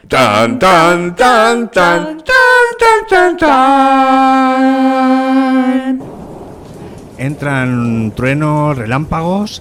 Tan, tan, tan, tan, tan, tan, tan, tan. Entran truenos, relámpagos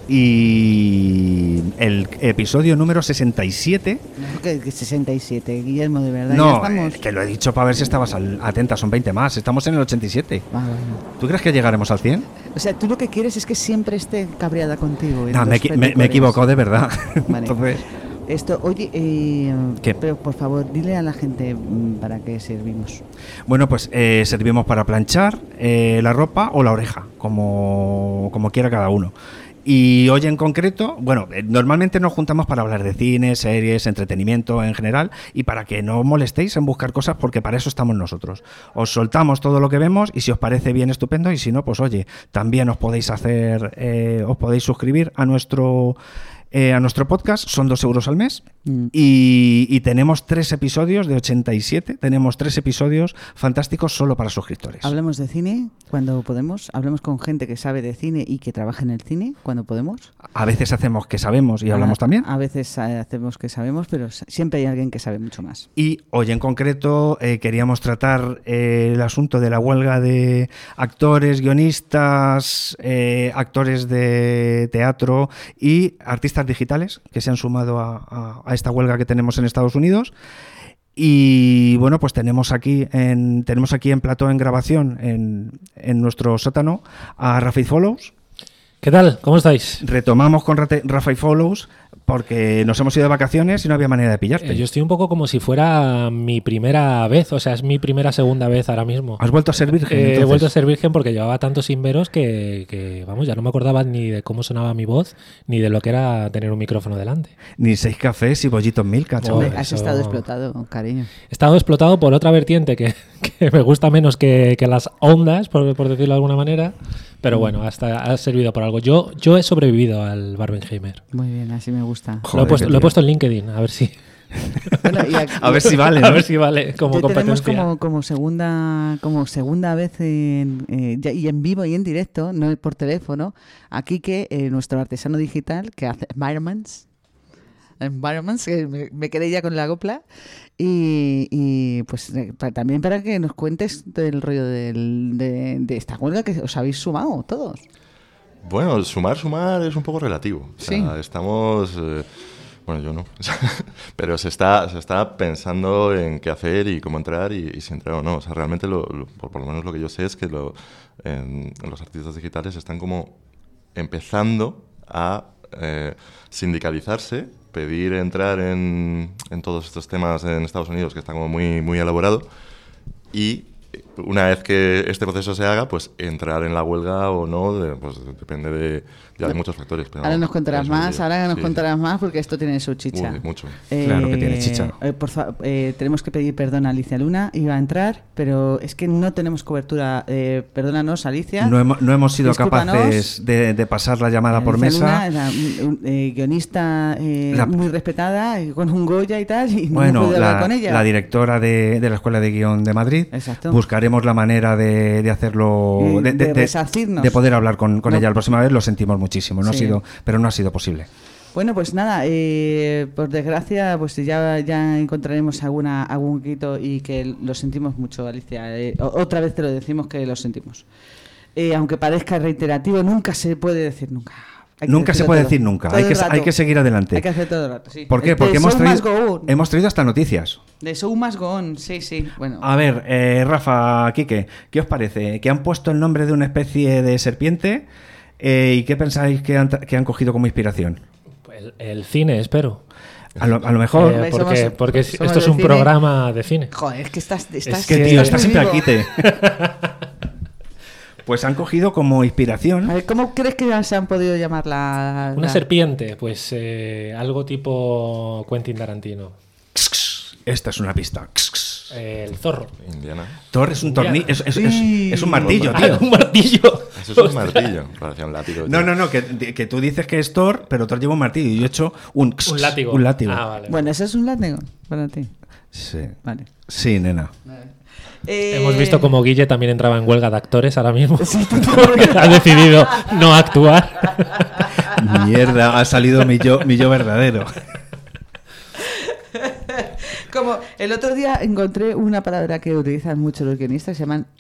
y el episodio número 67. ¿Qué 67, Guillermo, de verdad? No, ¿Ya estamos? que lo he dicho para ver si estabas atenta, son 20 más. Estamos en el 87. Ah, bueno. ¿Tú crees que llegaremos al 100? O sea, tú lo que quieres es que siempre esté cabreada contigo. No, me he equivocado de verdad. Vale. Entonces, Esto, oye, ¿qué? pero por favor, dile a la gente para qué servimos. bueno, pues servimos para planchar la ropa o la oreja, como quiera cada uno. Y hoy en concreto, bueno, normalmente nos juntamos para hablar de cine, series, entretenimiento en general, y para que no os molestéis en buscar cosas, porque para eso estamos nosotros. Os soltamos todo lo que vemos y si os parece bien, estupendo, y si no, pues oye, también os podéis suscribir a nuestro podcast, son 2 euros al mes, y tenemos 3 episodios de 87, tenemos 3 episodios fantásticos solo para suscriptores. Hablemos de cine cuando podemos, hablemos con gente que sabe de cine y que trabaja en el cine cuando podemos. A veces hacemos que sabemos y hablamos también. A veces hacemos que sabemos, pero siempre hay alguien que sabe mucho más. Y hoy en concreto queríamos tratar el asunto de la huelga de actores, guionistas, actores de teatro y artistas digitales que se han sumado a esta huelga que tenemos en Estados Unidos. Y bueno, pues tenemos aquí en plató en grabación en nuestro sótano a Rafael Follows. ¿Qué tal? ¿Cómo estáis? Retomamos con Rafael Follows porque nos hemos ido de vacaciones y no había manera de pillarte. Yo estoy un poco como si fuera mi primera vez, o sea, es mi segunda vez ahora mismo. ¿Has vuelto a ser virgen? He vuelto a ser virgen porque llevaba tanto sin veros que, vamos, ya no me acordaba ni de cómo sonaba mi voz, ni de lo que era tener un micrófono delante. Ni 6 cafés y bollitos Milka, chaval. Hombre, has estado explotado, cariño. He estado explotado por otra vertiente que me gusta menos que las ondas, por decirlo de alguna manera. Pero bueno, hasta ha servido por algo. Yo he sobrevivido al Barbenheimer. Muy bien, así me gusta. Joder, lo he puesto en LinkedIn, a ver si... Bueno, a ver si vale, ¿no? A ver si vale como tenemos competencia. como segunda vez y en vivo y en directo, no por teléfono, aquí que nuestro artesano digital que hace environments, que me quedé ya con la copla y pues también para que nos cuentes del rollo de esta huelga que os habéis sumado todos. Bueno, sumar es un poco relativo. O sea, Sí. estamos... bueno, yo no. Pero se está pensando en qué hacer y cómo entrar y si entrar o no. O sea, realmente, por lo menos lo que yo sé es que los artistas digitales están como empezando a sindicalizarse, pedir entrar en todos estos temas en Estados Unidos, que está como muy, muy elaborado, y una vez que este proceso se haga, pues entrar en la huelga o no, pues depende de muchos factores. Pero Ahora nos contarás más, sí. contarás más porque esto tiene su chicha. Uy, mucho. Claro que tiene chicha. Por favor, tenemos que pedir perdón a Alicia Luna, iba a entrar, pero es que no tenemos cobertura. Perdónanos, Alicia. No hemos sido Discúlpanos. capaces de pasar la llamada por Alicia mesa. Luna, guionista muy respetada, con un Goya y tal, y no Bueno, hemos podido hablar con ella. la directora de la Escuela de Guión de Madrid. Exacto. Buscaremos la manera de hacerlo, De resarcirnos. de poder hablar con No. ella la próxima vez. Lo sentimos muchísimo, Sí. pero no ha sido posible. Bueno, pues nada, por desgracia, pues ya encontraremos algún quito y que lo sentimos mucho, Alicia. Otra vez te lo decimos que lo sentimos. Aunque parezca reiterativo, nunca se puede decir nunca. Nunca se puede decir nunca. Hay que seguir adelante. Hay que hacer todo el rato, sí. ¿Por qué? Porque hemos traído hasta noticias. De Show Must Go On, sí. Bueno. A ver, Rafa, Quique, ¿qué os parece? Que han puesto el nombre de una especie de serpiente y ¿qué pensáis que han cogido como inspiración? El cine, espero. A lo mejor... Porque somos esto es de un cine. programa de cine. Joder, es que estás Es que, tío, estás siempre vivo. al quite. Pues han cogido como inspiración... A ver, ¿cómo crees que se han podido llamar Una serpiente, pues algo tipo Quentin Tarantino. Esta es una pista. El zorro. Indiana. Thor es un tornillo, Sí. es un martillo, tío. Un martillo. Eso es un martillo. Parecía un látigo. No, tío. que tú dices que es Thor, pero Thor lleva un martillo y yo he hecho un látigo. Un látigo. Ah, vale. Bueno, eso es un látigo para ti. Sí. Vale. Sí, nena. Hemos visto como Guille también entraba en huelga de actores ahora mismo. Porque ha decidido no actuar. Mierda, ha salido mi yo verdadero. Como el otro día encontré una palabra que utilizan mucho los guionistas, se llaman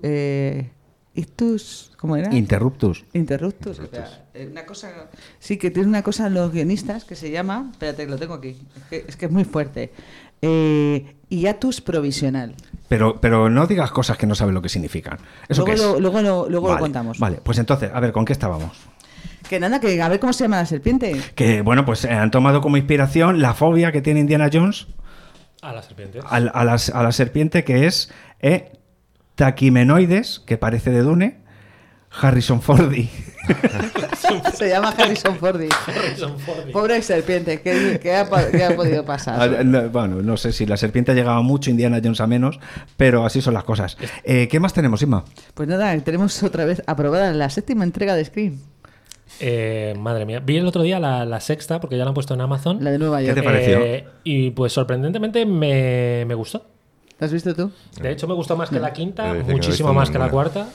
ictus, ¿cómo era? Interruptus. Interruptus. O sea, una cosa, sí, que tiene una cosa los guionistas que se llama, espérate, lo tengo aquí, es que es muy fuerte, hiatus provisional. Pero no digas cosas que no sabes lo que significan. ¿Eso qué es? Luego lo Vale, contamos. Vale, pues entonces, a ver, ¿con qué estábamos? Que nada, que a ver cómo se llama la serpiente. Que, bueno, pues han tomado como inspiración la fobia que tiene Indiana Jones A la serpiente. a la serpiente, que es Taquimenoides, que parece de Dune, Harrison Fordy. Se llama Harrison Fordy. Pobre serpiente, ¿qué ha podido pasar? Bueno, no sé si la serpiente ha llegado a mucho, Indiana Jones a menos, pero así son las cosas. ¿Qué más tenemos, Inma? Pues nada, tenemos otra vez aprobada la 7ª entrega de Scream. Madre mía. Vi el otro día la sexta, porque ya la han puesto en Amazon. La de Nueva York. te pareció? Y pues sorprendentemente me gustó. ¿La has visto tú? De hecho, me gustó más que la quinta, Dicen que no he muchísimo visto más que la ninguna. cuarta.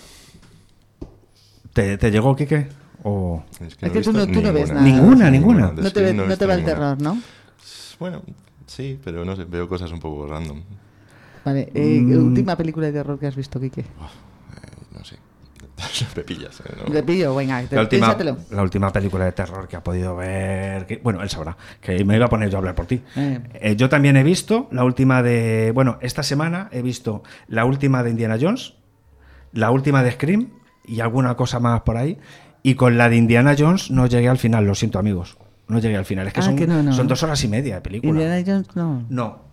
¿Te llegó, Quique? ¿O... Es que tú no ves nada. Ninguna. De No Scream he te visto va el ninguna. terror, ¿no? Bueno, sí, pero no sé, veo cosas un poco random. Vale, última película de terror que has visto, Quique. No sé. Pepillas. ¿no? Te pillo, venga, La piénsatelo. última película de terror que ha podido ver... bueno, él sabrá, que me iba a poner yo a hablar por ti. Yo también he visto la última de... Bueno, esta semana he visto la última de Indiana Jones, la última de Scream y alguna cosa más por ahí. Y con la de Indiana Jones no llegué al final, lo siento, amigos. No llegué al final. Es que son 2 horas y media de película. Indiana Jones, no.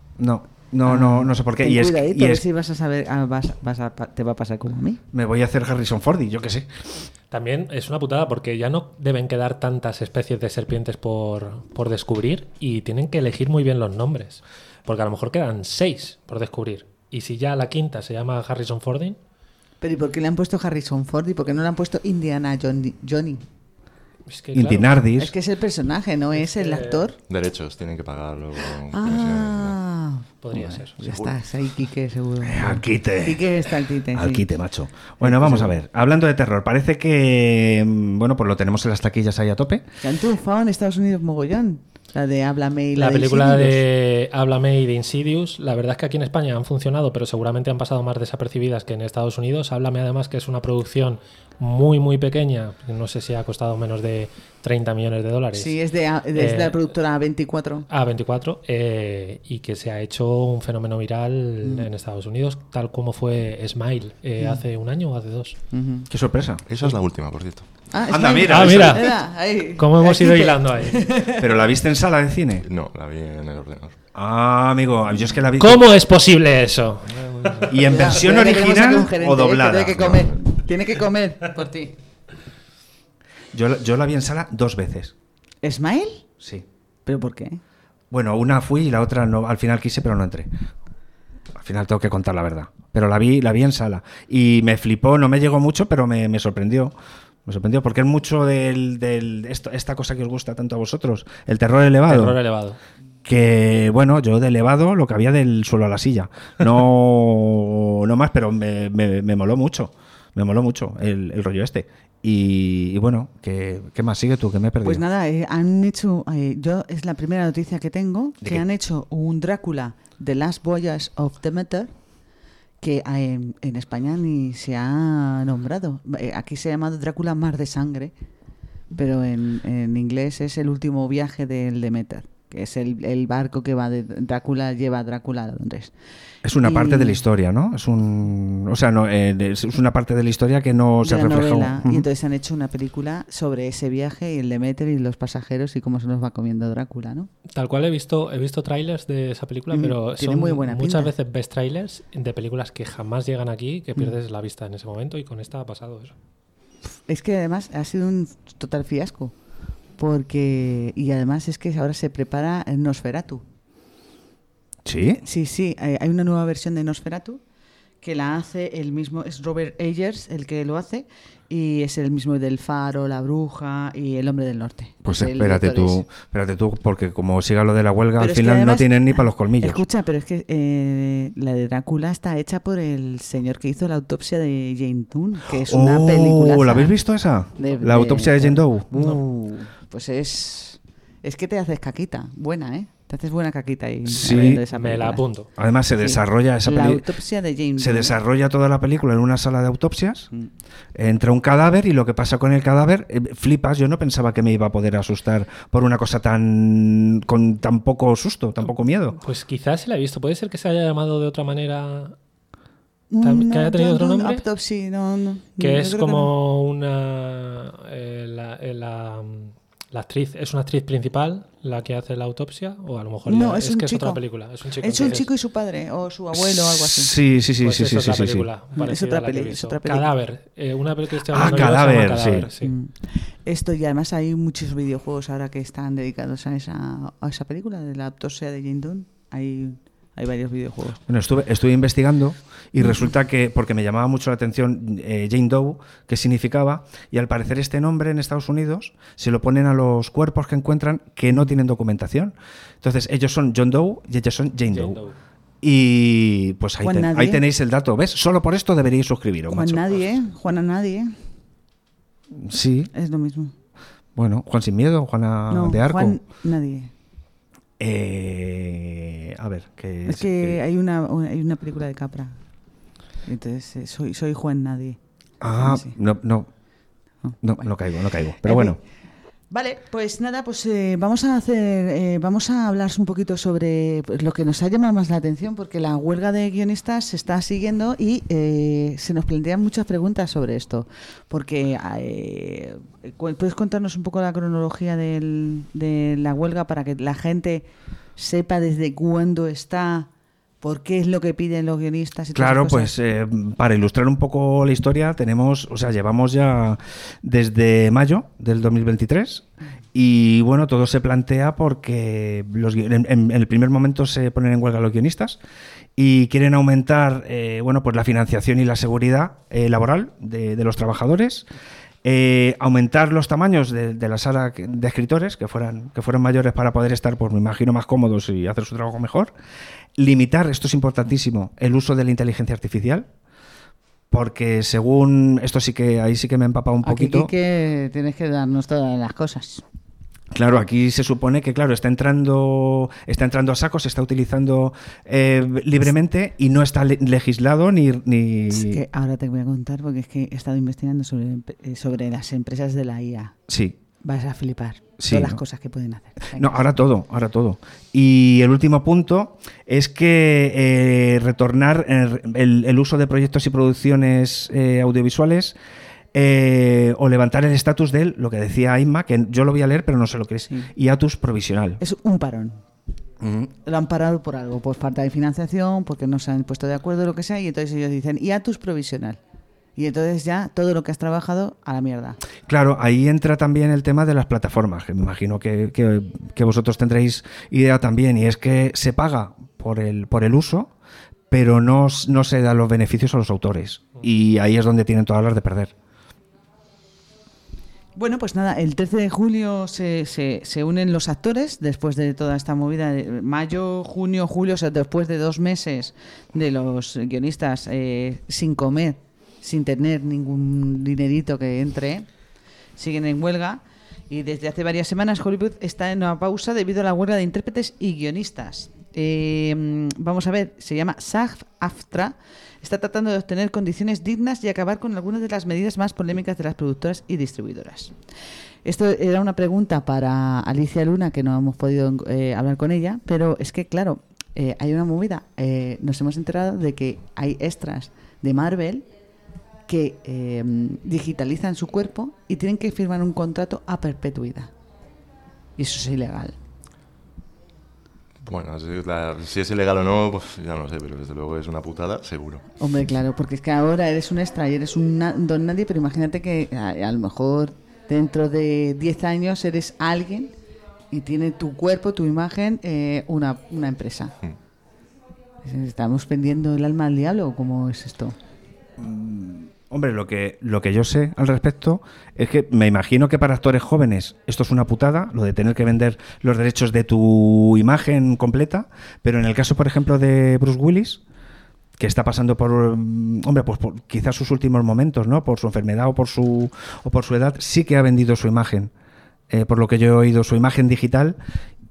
No sé por qué. Ten Y cuidadito, a ver es si vas a saber, te va a pasar como a mí. me voy a hacer Harrison Ford, yo qué sé. También es una putada porque ya no deben quedar tantas especies de serpientes por descubrir y tienen que elegir muy bien los nombres. Porque a lo mejor quedan 6 por descubrir. Y si ya la quinta se llama Harrison Fording, Pero ¿y por qué le han puesto Harrison Ford y por qué no le han puesto Indiana Johnny? es que, claro, Indinardis. Es que es el personaje, no es el actor. Derechos, tienen que pagar luego. podría Bueno, ser. Ya estás ahí, Quique, seguro. Al quite. Quique está al quite. Al sí. quite, macho. Bueno, vamos a ver. Hablando de terror, parece que... Bueno, pues lo tenemos en las taquillas ahí a tope. Que han triunfado en Estados Unidos mogollón. La de Háblame y La de película Insidious. de Háblame y de Insidious, la verdad es que aquí en España han funcionado, pero seguramente han pasado más desapercibidas que en Estados Unidos. Háblame además que es una producción muy, muy pequeña. No sé si ha costado menos de 30 millones de dólares. Sí, es de la productora A24. A24, y que se ha hecho un fenómeno viral en Estados Unidos, tal como fue Smile hace un año o hace 2. Ujú. Qué sorpresa. Esa es la última, por cierto. Anda, Smile. mira, mira. Ahí. ¿Cómo hemos ido Quique. hilando ahí? ¿Pero la viste en sala de cine? No, la vi en el ordenador. Ah, amigo, yo es que la vi... ¿Cómo es posible eso? ¿Y en versión Espera, que tenemos aquí original un gerente, o doblada? que tiene que comer. Tiene que comer por ti. Yo la vi en sala 2 veces. ¿Smile? Sí. ¿Pero por qué? Bueno, una fui y la otra no. Al final quise, pero no entré. Al final tengo que contar la verdad. Pero la vi en sala. Y me flipó, no me llegó mucho, pero me sorprendió. Me sorprendió porque es mucho esta cosa que os gusta tanto a vosotros, el terror elevado. Terror elevado. Que, bueno, yo de elevado lo que había del suelo a la silla. No más, pero me moló mucho. Me moló mucho el rollo este. Y bueno, ¿qué más sigue tú? Que me he perdido. Pues nada, han hecho, es la primera noticia que tengo, ¿De que qué? han hecho un Drácula, The Last Voyage of Demeter, que en España ni se ha nombrado. Aquí se ha llamado Drácula Mar de Sangre, pero en inglés es el último viaje del Demeter, que es el barco que va de Drácula, lleva a Drácula a Londres. Es una parte de la Y- historia, ¿no? Es una parte de la historia que no se de la refleja. novela, Ujú. y entonces han hecho una película sobre ese viaje y el Demeter y los pasajeros y cómo se nos va comiendo Drácula, ¿no? Tal cual he visto trailers de esa película, pero tiene son muy buena muchas pinta. veces ves trailers de películas que jamás llegan aquí, que pierdes la vista en ese momento, y con esta ha pasado eso. Es que además ha sido un total fiasco. Y además es que ahora se prepara el Nosferatu. ¿Sí? Sí, hay una nueva versión de Nosferatu que la hace el mismo, es Robert Eggers el que lo hace, y es el mismo del Faro, La Bruja y El Hombre del Norte. Pues El espérate director tú, porque como siga lo de la huelga, Pero al es que final no además- tienen ni para los colmillos. Escucha, pero es que la de Drácula está hecha por el señor que hizo la autopsia de Jane Doe, que es una película. ¿La habéis visto esa? La autopsia de Jane Doe. Pues es que te haces caquita. Buena, ¿eh? Te haces buena caquita ahí. Sí, viendo esa Me la película. apunto. Además se Sí. desarrolla esa La película. autopsia de Jane Se Doe. desarrolla toda la película en una sala de autopsias. Mm. Entra un cadáver y lo que pasa con el cadáver, flipas. Yo no pensaba que me iba a poder asustar por una cosa con tan poco susto, tan poco miedo. Pues quizás se la he visto. Puede ser que se haya llamado de otra manera, No, que haya tenido otro no, nombre. Autopsy, no. que Yo es creo como una... la actriz, ¿es una actriz principal la que hace la autopsia? O a lo mejor No, ya- es un que es chico. otra película. Es un chico. Es un entonces, chico y su padre, o su abuelo, o algo así. Sí, sí, sí, pues sí, es sí, otra sí, sí. película parecida otra a la que he peli, es visto. otra película. Cadáver. Una película que estoy Ah, hablando yo se llama Cadáver, Cadáver, sí. sí. Esto, y además hay muchos videojuegos ahora que están dedicados a esa película de la autopsia de Jane Doe. Hay varios videojuegos. Bueno, estuve investigando y resulta que, porque me llamaba mucho la atención Jane Doe, qué significaba, y al parecer este nombre en Estados Unidos se lo ponen a los cuerpos que encuentran que no tienen documentación. Entonces ellos son John Doe y ellos son Jane Doe. Y pues ahí, Juan Nadie. ahí tenéis el dato, ¿ves? Solo por esto deberíais suscribiros, Juan macho. Nadie, Juana Nadie, Sí, es lo mismo. bueno, Juan Sin Miedo, Juana No, de Arco. Juan Nadie. A ver, ¿qué Es que hay una película de Capra. Entonces, soy Juan Nadie. Ah, Sí. no Bueno. caigo. Pero bueno. Vale, pues nada, pues vamos a hablar un poquito sobre pues, lo que nos ha llamado más la atención, porque la huelga de guionistas se está siguiendo y se nos plantean muchas preguntas sobre esto. Porque puedes contarnos un poco la cronología de la huelga para que la gente sepa desde cuándo está, por qué es lo que piden los guionistas y todas Claro, esas cosas. pues para ilustrar un poco la historia, llevamos ya desde mayo del 2023 y bueno, todo se plantea porque en el primer momento se ponen en huelga los guionistas y quieren aumentar pues la financiación y la seguridad laboral de los trabajadores. Aumentar los tamaños de la sala de escritores que fueran mayores para poder estar, pues me imagino, más cómodos y hacer su trabajo mejor. Limitar, esto es importantísimo, el uso de la inteligencia artificial, porque según esto ahí sí que me he empapado un Aquí, poquito. que tienes que darnos todas las cosas. Claro, aquí se supone que está entrando a saco, se está utilizando libremente y no está legislado ni... Es que ahora te voy a contar porque es que he estado investigando sobre las empresas de la IA. Sí. Vas a flipar. Sí, Todas las ¿no? cosas que pueden hacer. Venga. No, ahora todo. Y el último punto es que retornar el uso de proyectos y producciones audiovisuales o levantar el estatus de lo que decía Inma, que yo lo voy a leer pero no sé lo que es, Sí. hiatus provisional. Es un parón. Ujú. Lo han parado por algo, por falta de financiación, porque no se han puesto de acuerdo, lo que sea, y entonces ellos dicen hiatus provisional. Y entonces ya todo lo que has trabajado a la mierda. Claro, ahí entra también el tema de las plataformas, que me imagino que vosotros tendréis idea también, y es que se paga por el uso, pero no se dan los beneficios a los autores. Y ahí es donde tienen todas las de perder. Bueno, pues nada, el 13 de julio se unen los actores después de toda esta movida de mayo, junio, julio, o sea, después de 2 meses de los guionistas sin comer, sin tener ningún dinerito que entre, siguen en huelga y desde hace varias semanas Hollywood está en una pausa debido a la huelga de intérpretes y guionistas. Vamos a ver, se llama SAG-AFTRA. Está tratando de obtener condiciones dignas y acabar con algunas de las medidas más polémicas de las productoras y distribuidoras. Esto era una pregunta para Alicia Luna, que no hemos podido hablar con ella, pero es que, claro, hay una movida. Nos hemos enterado de que hay extras de Marvel que digitalizan su cuerpo y tienen que firmar un contrato a perpetuidad. Y eso es ilegal. Bueno, si es ilegal o no, pues ya no sé, pero desde luego es una putada, seguro. Hombre, claro, porque es que ahora eres un extra y eres un don nadie, pero imagínate que a lo mejor dentro de 10 años eres alguien y tiene tu cuerpo, tu imagen, una empresa. ¿Estamos vendiendo el alma al diablo o cómo es esto? Hombre, lo que yo sé al respecto es que me imagino que para actores jóvenes esto es una putada, lo de tener que vender los derechos de tu imagen completa, pero en el caso, por ejemplo, de Bruce Willis, que está pasando por quizás sus últimos momentos, ¿no? Por su enfermedad o por su edad, sí que ha vendido su imagen. Por lo que yo he oído, su imagen digital,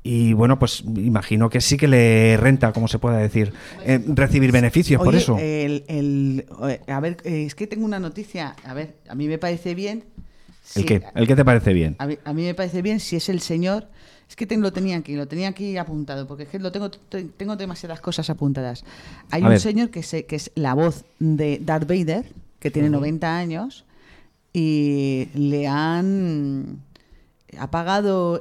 y bueno, pues imagino que sí que le renta, como se pueda decir, recibir beneficios por eso. A ver, es que tengo una noticia. A ver, a mí me parece bien. ¿El qué? ¿El qué te parece bien? A mí me parece bien si es el señor. Es que lo tenía aquí apuntado, porque es que tengo demasiadas cosas apuntadas. Hay un señor que es la voz de Darth Vader, que tiene 90 años, y le ha pagado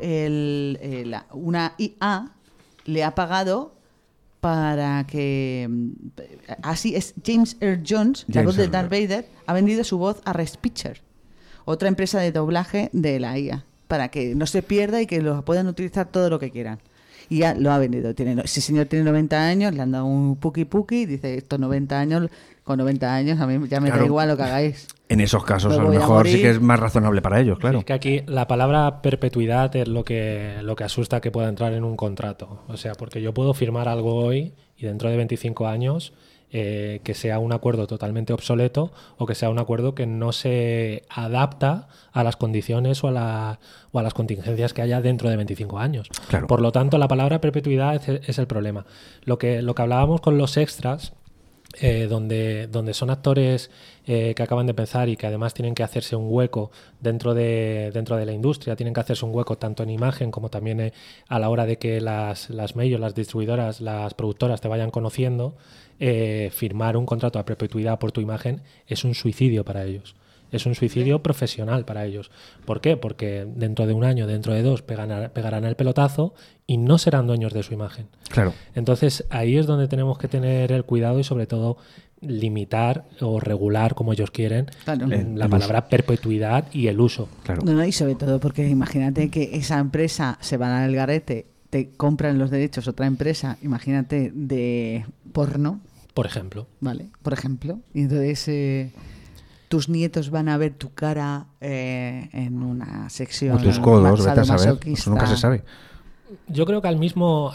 una IA, le ha pagado para que... Así es, James Earl Jones, la voz de Darth Vader, ha vendido su voz a Red Pictures, otra empresa de doblaje de la IA, para que no se pierda y que lo puedan utilizar todo lo que quieran. Y ya lo ha vendido. Ese señor tiene 90 años, le han dado un puki y dice, estos 90 años, con 90 años a mí ya me da igual lo que hagáis. En esos casos a lo mejor sí que es más razonable para ellos, claro. Sí, es que aquí la palabra perpetuidad es lo que asusta que pueda entrar en un contrato. O sea, porque yo puedo firmar algo hoy y dentro de 25 años... que sea un acuerdo totalmente obsoleto o que sea un acuerdo que no se adapta a las condiciones o a las contingencias que haya dentro de 25 años. Claro. Por lo tanto, la palabra perpetuidad es el problema. Lo que hablábamos con los extras, donde son actores que acaban de empezar y que además tienen que hacerse un hueco dentro de la industria, tienen que hacerse un hueco tanto en imagen como también a la hora de que las medios, las distribuidoras, las productoras te vayan conociendo. Firmar un contrato a perpetuidad por tu imagen es un suicidio para ellos. Es un suicidio profesional para ellos. ¿Por qué? Porque dentro de un año, dentro de dos, pegarán el pelotazo y no serán dueños de su imagen. Claro. Entonces, ahí es donde tenemos que tener el cuidado y, sobre todo, limitar o regular, como ellos quieren, la palabra perpetuidad y el uso. Claro. No, y sobre todo porque imagínate que esa empresa se van al garete, te compran los derechos otra empresa, imagínate, de porno. Por ejemplo. Vale, por ejemplo. Y entonces tus nietos van a ver tu cara en una sección. O tus codos, vete a saber. Eso nunca se sabe. Yo creo que al mismo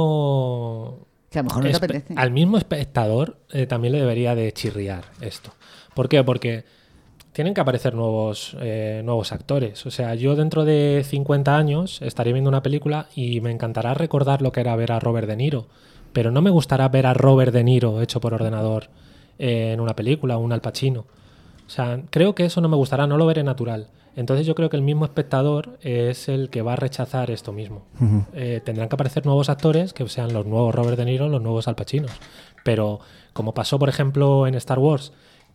que a lo mejor no te apetece. Al mismo espectador también le debería de chirriar esto. ¿Por qué? Porque tienen que aparecer nuevos actores. O sea, yo dentro de 50 años estaré viendo una película y me encantará recordar lo que era ver a Robert De Niro, pero no me gustará ver a Robert De Niro hecho por ordenador en una película, un Al Pacino. O sea, creo que eso no me gustará, no lo veré natural. Entonces yo creo que el mismo espectador es el que va a rechazar esto mismo. Uh-huh. Tendrán que aparecer nuevos actores que sean los nuevos Robert De Niro, los nuevos Al Pacinos. Pero como pasó, por ejemplo, en Star Wars,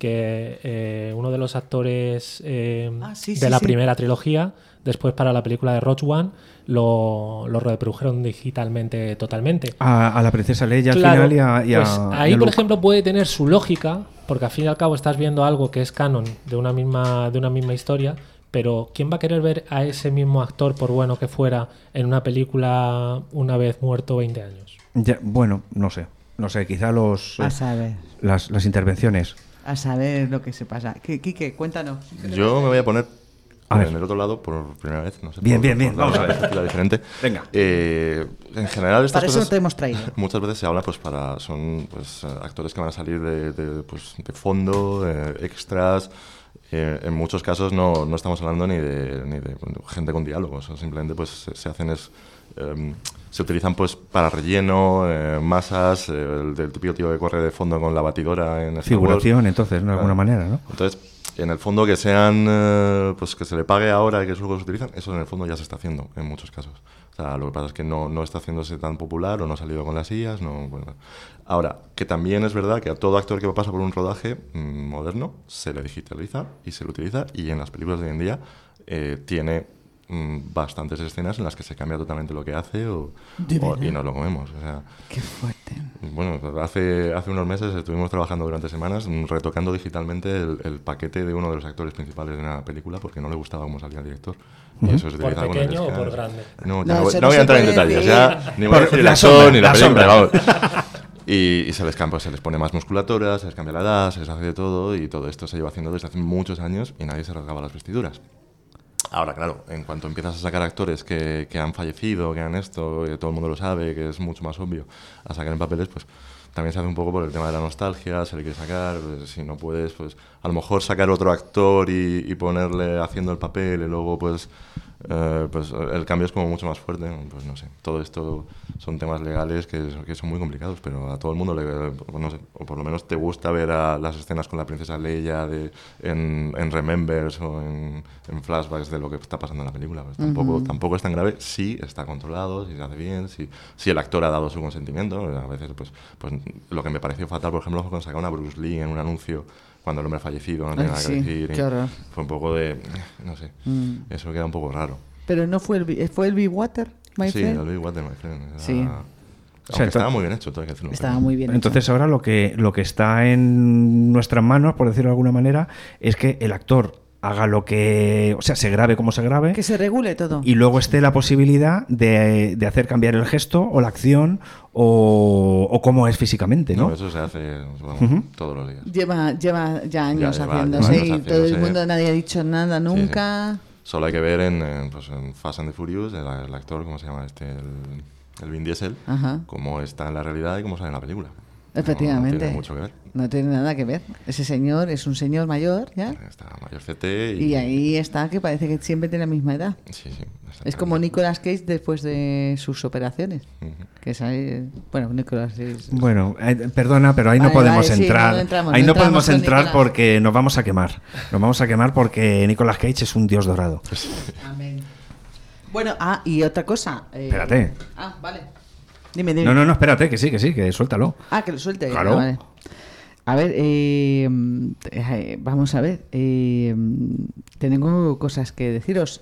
que uno de los actores de la primera trilogía, después para la película de Rogue One, lo reprodujeron digitalmente totalmente. A la princesa Leia, claro, al final y a pues ahí, por por ejemplo, puede tener su lógica, porque al fin y al cabo estás viendo algo que es canon de una misma historia, pero ¿quién va a querer ver a ese mismo actor, por bueno que fuera, en una película una vez muerto 20 años? Ya, bueno, no sé, quizá a saber. Las intervenciones. A saber lo que se pasa. Quique, cuéntanos. Yo me voy a poner en el otro lado por primera vez, no sé. Bien. Vamos a ver. Diferente. Venga. En general, estas para eso cosas te hemos traído. Muchas veces se habla, son actores que van a salir de fondo, extras. En muchos casos no estamos hablando ni de gente con diálogos, simplemente pues se hacen se utilizan pues para relleno, masas, del típico tío que corre de fondo con la batidora en figuración, entonces, de alguna manera, ¿no? Entonces, en el fondo que sean pues que se le pague ahora y que es lo que se utilizan, eso en el fondo ya se está haciendo en muchos casos. O sea, lo que pasa es que no está haciéndose tan popular o no ha salido con las sillas. Bueno. Ahora, que también es verdad que a todo actor que pasa por un rodaje moderno se le digitaliza y se le utiliza, y en las películas de hoy en día tiene bastantes escenas en las que se cambia totalmente lo que hace y nos lo comemos. O sea, qué fuerte. Bueno, hace unos meses estuvimos trabajando durante semanas retocando digitalmente el paquete de uno de los actores principales de una película porque no le gustaba cómo salía el director. Y eso se ¿Por pequeño o por grande? No voy a entrar en detalles. Ya, ni voy a decir el actor sombra, ni la película. sombra. Vamos. Y se les pone más musculatura, se les cambia la edad, se les hace de todo, y todo esto se lleva haciendo desde hace muchos años y nadie se rasgaba las vestiduras. Ahora, claro, en cuanto empiezas a sacar actores que han fallecido, que han esto, todo el mundo lo sabe, que es mucho más obvio, a sacar en papeles, pues también se hace un poco por el tema de la nostalgia, se le quiere sacar, pues, si no puedes, pues a lo mejor sacar otro actor y ponerle haciendo el papel y luego pues el cambio es como mucho más fuerte, pues no sé, todo esto son temas legales que son muy complicados, pero a todo el mundo no sé, o por lo menos te gusta ver a las escenas con la princesa Leia en Remembers o en flashbacks de lo que está pasando en la película, pues tampoco es tan grave si está controlado, si se hace bien, si el actor ha dado su consentimiento. A veces pues lo que me pareció fatal, por ejemplo, fue cuando sacaron a Bruce Lee en un anuncio cuando el hombre ha fallecido, no tiene nada que decir. Qué horror. Fue un poco de, no sé, eso queda un poco raro. Pero no fue el Be Water, my friend. Sí, el Be Water, my friend. Sí. O sea, estaba muy bien hecho, todo hay que decirlo. Estaba muy bien Entonces hecho. ahora lo que está en nuestras manos, por decirlo de alguna manera, es que el actor haga lo que... O sea, se grabe como se grabe. Que se regule todo. Y luego esté la posibilidad de hacer cambiar el gesto o la acción o cómo es físicamente, ¿no? No, eso se hace todos los días. Lleva ya años lleva haciéndose años y todo el haciéndose. mundo, nadie ha dicho nada nunca. Sí. Solo hay que ver en Fast and the Furious, el actor, ¿cómo se llama el Vin Diesel, cómo está en la realidad y cómo sale en la película. Efectivamente. No tiene mucho que ver. No tiene nada que ver. Ese señor es un señor mayor, ¿ya? Está mayorcete Y ahí está, que parece que siempre tiene la misma edad. Sí. Es como Nicolas Cage después de sus operaciones. Uh-huh. Que es ahí, bueno, Nicolas es... Bueno, perdona, pero ahí no podemos entrar. Sí, no entramos, ahí no entramos podemos con entrar Nicolas. porque nos vamos a quemar. Nos vamos a quemar porque Nicolas Cage es un dios dorado. Amén. Bueno, y otra cosa. Espérate. Vale. Dime. No, espérate, que sí, que suéltalo. Que lo suelte. Claro. Vale. A ver, vamos a ver. Tengo cosas que deciros.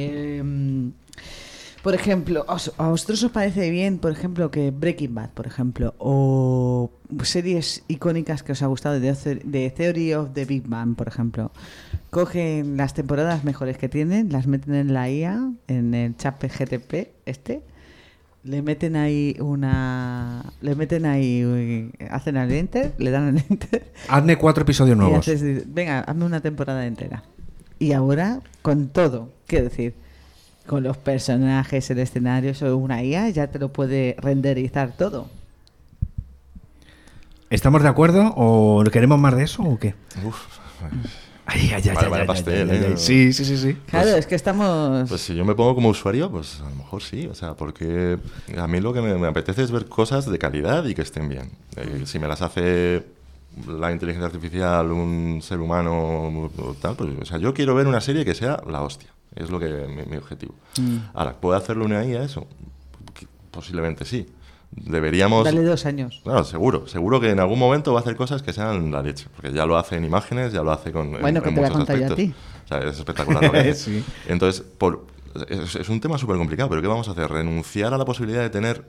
Por ejemplo, ¿a vosotros os parece bien, por ejemplo, que Breaking Bad, por ejemplo, o series icónicas que os ha gustado de Theory of the Big Bang, por ejemplo, cogen las temporadas mejores que tienen, las meten en la IA, en el chat GTP le meten ahí hacen al enter, le dan al enter. Hazme 4 episodios nuevos. Venga, hazme una temporada entera. Y ahora, con todo, quiero decir, con los personajes, el escenario, eso una IA ya te lo puede renderizar todo. ¿Estamos de acuerdo o queremos más de eso o qué? Ay. Pastel. Sí. Claro, Pues, es que estamos... Pues si yo me pongo como usuario, pues a lo mejor sí, o sea, porque a mí lo que me apetece es ver cosas de calidad y que estén bien. Si me las hace la inteligencia artificial, un ser humano o tal, pues o sea, yo quiero ver una serie que sea la hostia, es lo que mi objetivo. Ahora, ¿puede hacerlo una IA eso? Posiblemente sí. Deberíamos... Dale 2 años. Claro, seguro que en algún momento va a hacer cosas que sean la leche, porque ya lo hace en imágenes, ya lo hace con Bueno, que te voy a contar yo a ti. O sea, es espectacular lo que hace. Sí. Entonces, es un tema súper complicado, pero ¿qué vamos a hacer? ¿Renunciar a la posibilidad de tener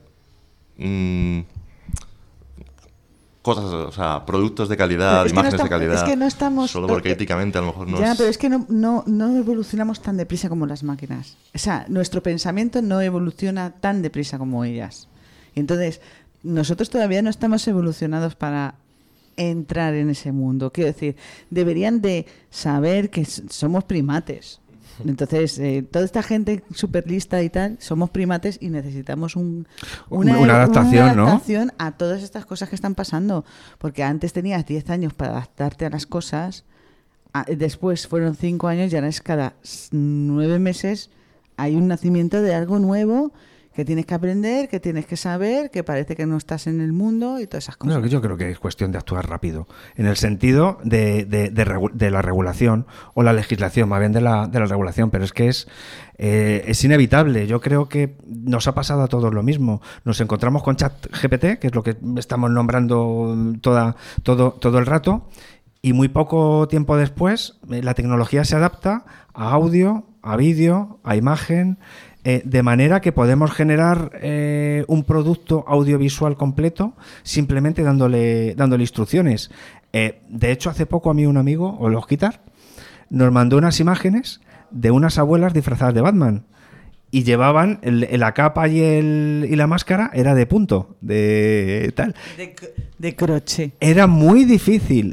cosas, o sea, productos de calidad, imágenes de calidad? Es que no estamos... Solo porque éticamente a lo mejor no ya, es... pero es que no evolucionamos tan deprisa como las máquinas. O sea, nuestro pensamiento no evoluciona tan deprisa como ellas. Y entonces, nosotros todavía no estamos evolucionados para entrar en ese mundo. Quiero decir, deberían de saber que somos primates. Entonces, toda esta gente súper lista y tal, somos primates y necesitamos una adaptación a todas estas cosas que están pasando. Porque antes tenías 10 años para adaptarte a las cosas, después fueron 5 años y ahora es cada 9 meses hay un nacimiento de algo nuevo que tienes que aprender, que tienes que saber, que parece que no estás en el mundo y todas esas cosas. No, yo creo que es cuestión de actuar rápido, en el sentido de la regulación o la legislación, más bien de la regulación, pero es que es inevitable. Yo creo que nos ha pasado a todos lo mismo. Nos encontramos con ChatGPT, que es lo que estamos nombrando todo el rato, y muy poco tiempo después la tecnología se adapta a audio, a vídeo, a imagen, de manera que podemos generar un producto audiovisual completo simplemente dándole instrucciones. De hecho, hace poco a mí un amigo, Ologitar, nos mandó unas imágenes de unas abuelas disfrazadas de Batman y llevaban la capa y la máscara era de punto, de tal. De crochet. Era muy difícil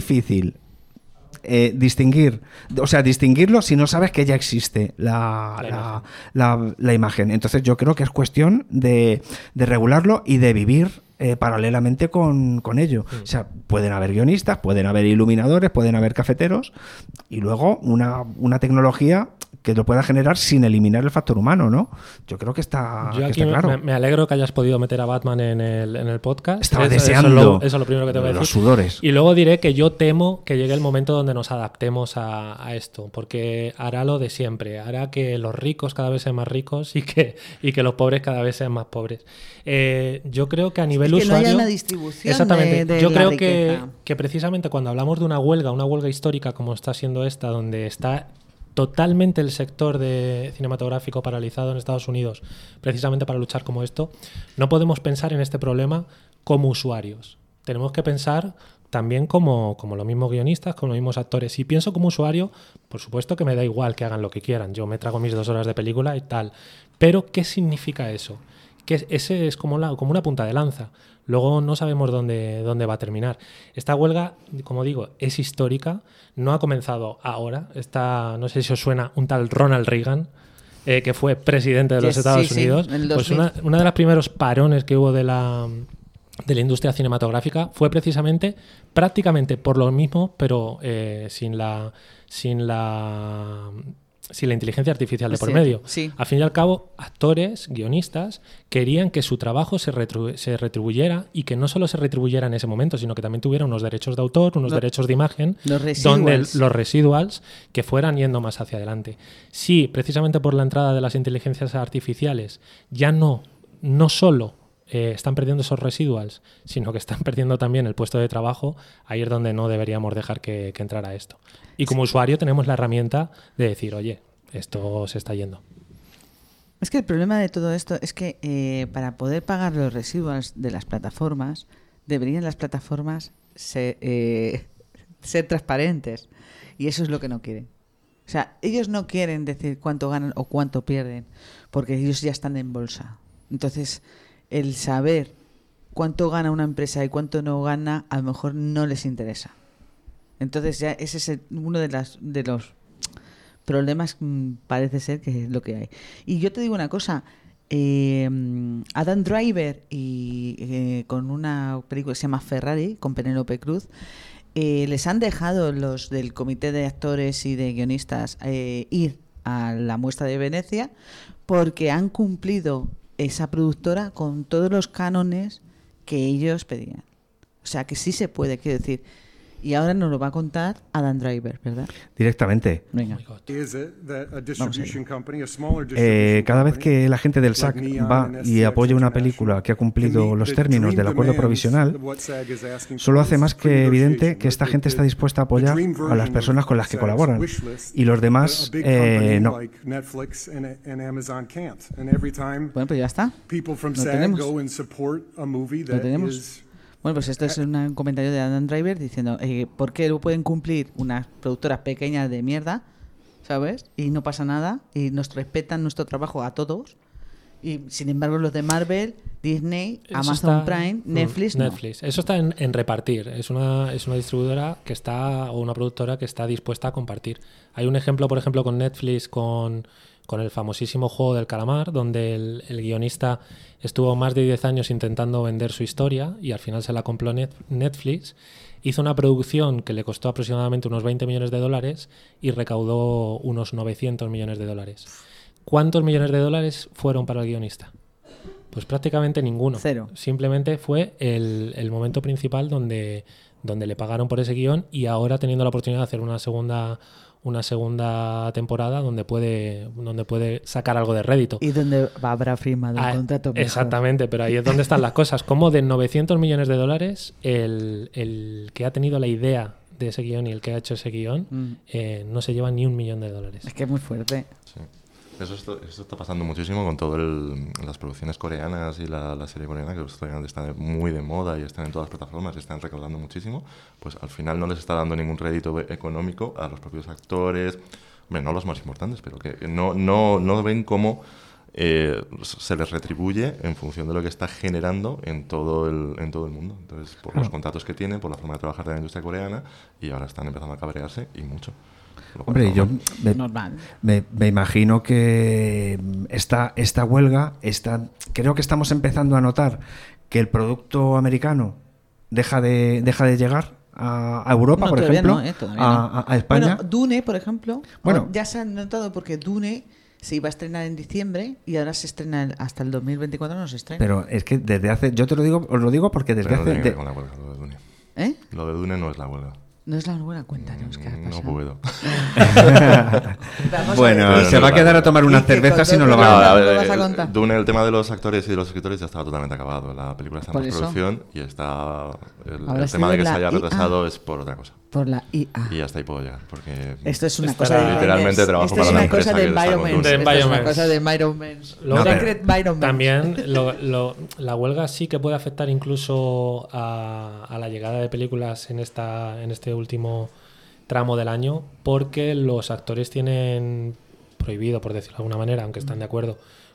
distinguirlo si no sabes que ya existe la imagen. Entonces yo creo que es cuestión de regularlo y de vivir paralelamente con ello. O sea, pueden haber guionistas, pueden haber iluminadores, pueden haber cafeteros y luego una tecnología que lo pueda generar sin eliminar el factor humano, ¿no? Yo creo que está, Yo aquí está claro. me alegro que hayas podido meter a Batman en el podcast. Estaba deseando eso es lo primero que te voy a decir. los sudores. Y luego diré que yo temo que llegue el momento donde nos adaptemos a esto, porque hará lo de siempre, hará que los ricos cada vez sean más ricos y que los pobres cada vez sean más pobres. Yo creo que a nivel que usuario... no haya una distribución exactamente. de Yo la creo riqueza. que precisamente cuando hablamos de una huelga histórica como está siendo esta, donde está totalmente el sector de cinematográfico paralizado en Estados Unidos, precisamente para luchar como esto, no podemos pensar en este problema como usuarios. Tenemos que pensar también como los mismos guionistas, como los mismos actores. Si pienso como usuario, por supuesto que me da igual que hagan lo que quieran. Yo me trago mis 2 horas de película y tal. Pero, ¿qué significa eso? Que ese es como una punta de lanza. Luego no sabemos dónde va a terminar. Esta huelga, como digo, es histórica. No ha comenzado ahora. No sé si os suena un tal Ronald Reagan, que fue presidente de los Estados Unidos. Pues una de las primeros parones que hubo de la industria cinematográfica fue precisamente prácticamente por lo mismo, pero sin la inteligencia artificial de por medio. Sí. Al fin y al cabo, actores, guionistas, querían que su trabajo se retribuyera, y que no solo se retribuyera en ese momento, sino que también tuviera unos derechos de autor, unos derechos de imagen, donde los residuals que fueran yendo más hacia adelante. Sí, precisamente por la entrada de las inteligencias artificiales, ya no solo están perdiendo esos residuals, sino que están perdiendo también el puesto de trabajo. Ahí es donde no deberíamos dejar que entrara esto. Y como usuario tenemos la herramienta de decir, oye, esto se está yendo. Es que el problema de todo esto es que para poder pagar los residuals de las plataformas, deberían las plataformas ser transparentes. Y eso es lo que no quieren. O sea, ellos no quieren decir cuánto ganan o cuánto pierden, porque ellos ya están en bolsa. Entonces, el saber cuánto gana una empresa y cuánto no gana, a lo mejor no les interesa. Entonces ya ese es uno de los problemas, parece ser que es lo que hay. Y yo te digo una cosa, Adam Driver y con una película que se llama Ferrari, con Penélope Cruz, les han dejado los del comité de actores y de guionistas ir a la muestra de Venecia porque han cumplido esa productora con todos los cánones que ellos pedían. O sea, que sí se puede, quiero decir. Y ahora nos lo va a contar Adam Driver, ¿verdad? Directamente. Venga. Cada vez que la gente del SAG va y apoya una película que ha cumplido los términos del acuerdo provisional, solo hace más que evidente que esta gente está dispuesta a apoyar a las personas con las que colaboran. Y los demás, no. Bueno, pues ya está. Lo tenemos. Bueno, pues esto es un comentario de Adam Driver diciendo ¿por qué lo pueden cumplir unas productoras pequeñas de mierda, ¿sabes? Y no pasa nada, y nos respetan nuestro trabajo a todos, y sin embargo los de Marvel, Disney, Amazon Prime, Netflix no. Eso está en repartir. Es una distribuidora o una productora que está dispuesta a compartir. Hay un ejemplo, por ejemplo, con Netflix, con el famosísimo Juego del Calamar, donde el guionista estuvo más de 10 años intentando vender su historia y al final se la compró Netflix. Hizo una producción que le costó aproximadamente unos $20 millones y recaudó unos $900 millones. ¿Cuántos millones de dólares fueron para el guionista? Pues prácticamente ninguno. Cero. Simplemente fue el momento principal donde le pagaron por ese guión, y ahora teniendo la oportunidad de hacer una segunda temporada donde puede sacar algo de rédito. Y donde habrá firmado el contrato mejor. Exactamente, pero ahí es donde están las cosas. Como de $900 millones, el que ha tenido la idea de ese guión y el que ha hecho ese guión no se lleva ni $1 millón. Es que es muy fuerte. Sí. Eso está pasando muchísimo con todas las producciones coreanas y la serie coreana, que están muy de moda y están en todas las plataformas y están recaudando muchísimo. Pues al final no les está dando ningún rédito económico a los propios actores, bueno, no los más importantes, pero que no ven cómo se les retribuye en función de lo que está generando en todo el mundo. Entonces, por los contratos que tienen, por la forma de trabajar de la industria coreana, y ahora están empezando a cabrearse, y mucho. Hombre, yo me imagino que esta huelga, creo que estamos empezando a notar que el producto americano deja de llegar a Europa, No, por todavía ejemplo, no, todavía no. a España. Bueno, Dune, por ejemplo, Bueno. ya se ha notado porque Dune se iba a estrenar en diciembre y ahora se estrena hasta el 2024, no se estrena. Pero es que desde hace, yo te lo digo, os lo digo porque desde Pero no hace... tiene que ver con la huelga, lo de Dune. ¿Eh? Lo de Dune no es la huelga. No es la buena cuenta, ¿no? Es que ha No pasado. puedo. Vamos Bueno, a ver, se va a quedar a tomar unas ¿Y qué cervezas con y no lo dos va a... cervezas? ¿No lo vas a contar? Dune, el tema de los actores y de los escritores ya estaba totalmente acabado. La película está en Por eso. postproducción y está... Habrá El tema de que sido se la haya IA. retrasado es por otra cosa. Por la IA. Y hasta ahí puedo llegar. Porque Esto es una Estará- cosa de literalmente trabajo Esto para es la una cosa empresa de que está con environment. Dune. De Esto es una environments. cosa de environment. Luego Secret environment. También la huelga sí que puede afectar incluso a la llegada de películas en este último tramo del año, porque los actores tienen prohibido, por decirlo de alguna manera, aunque están de acuerdo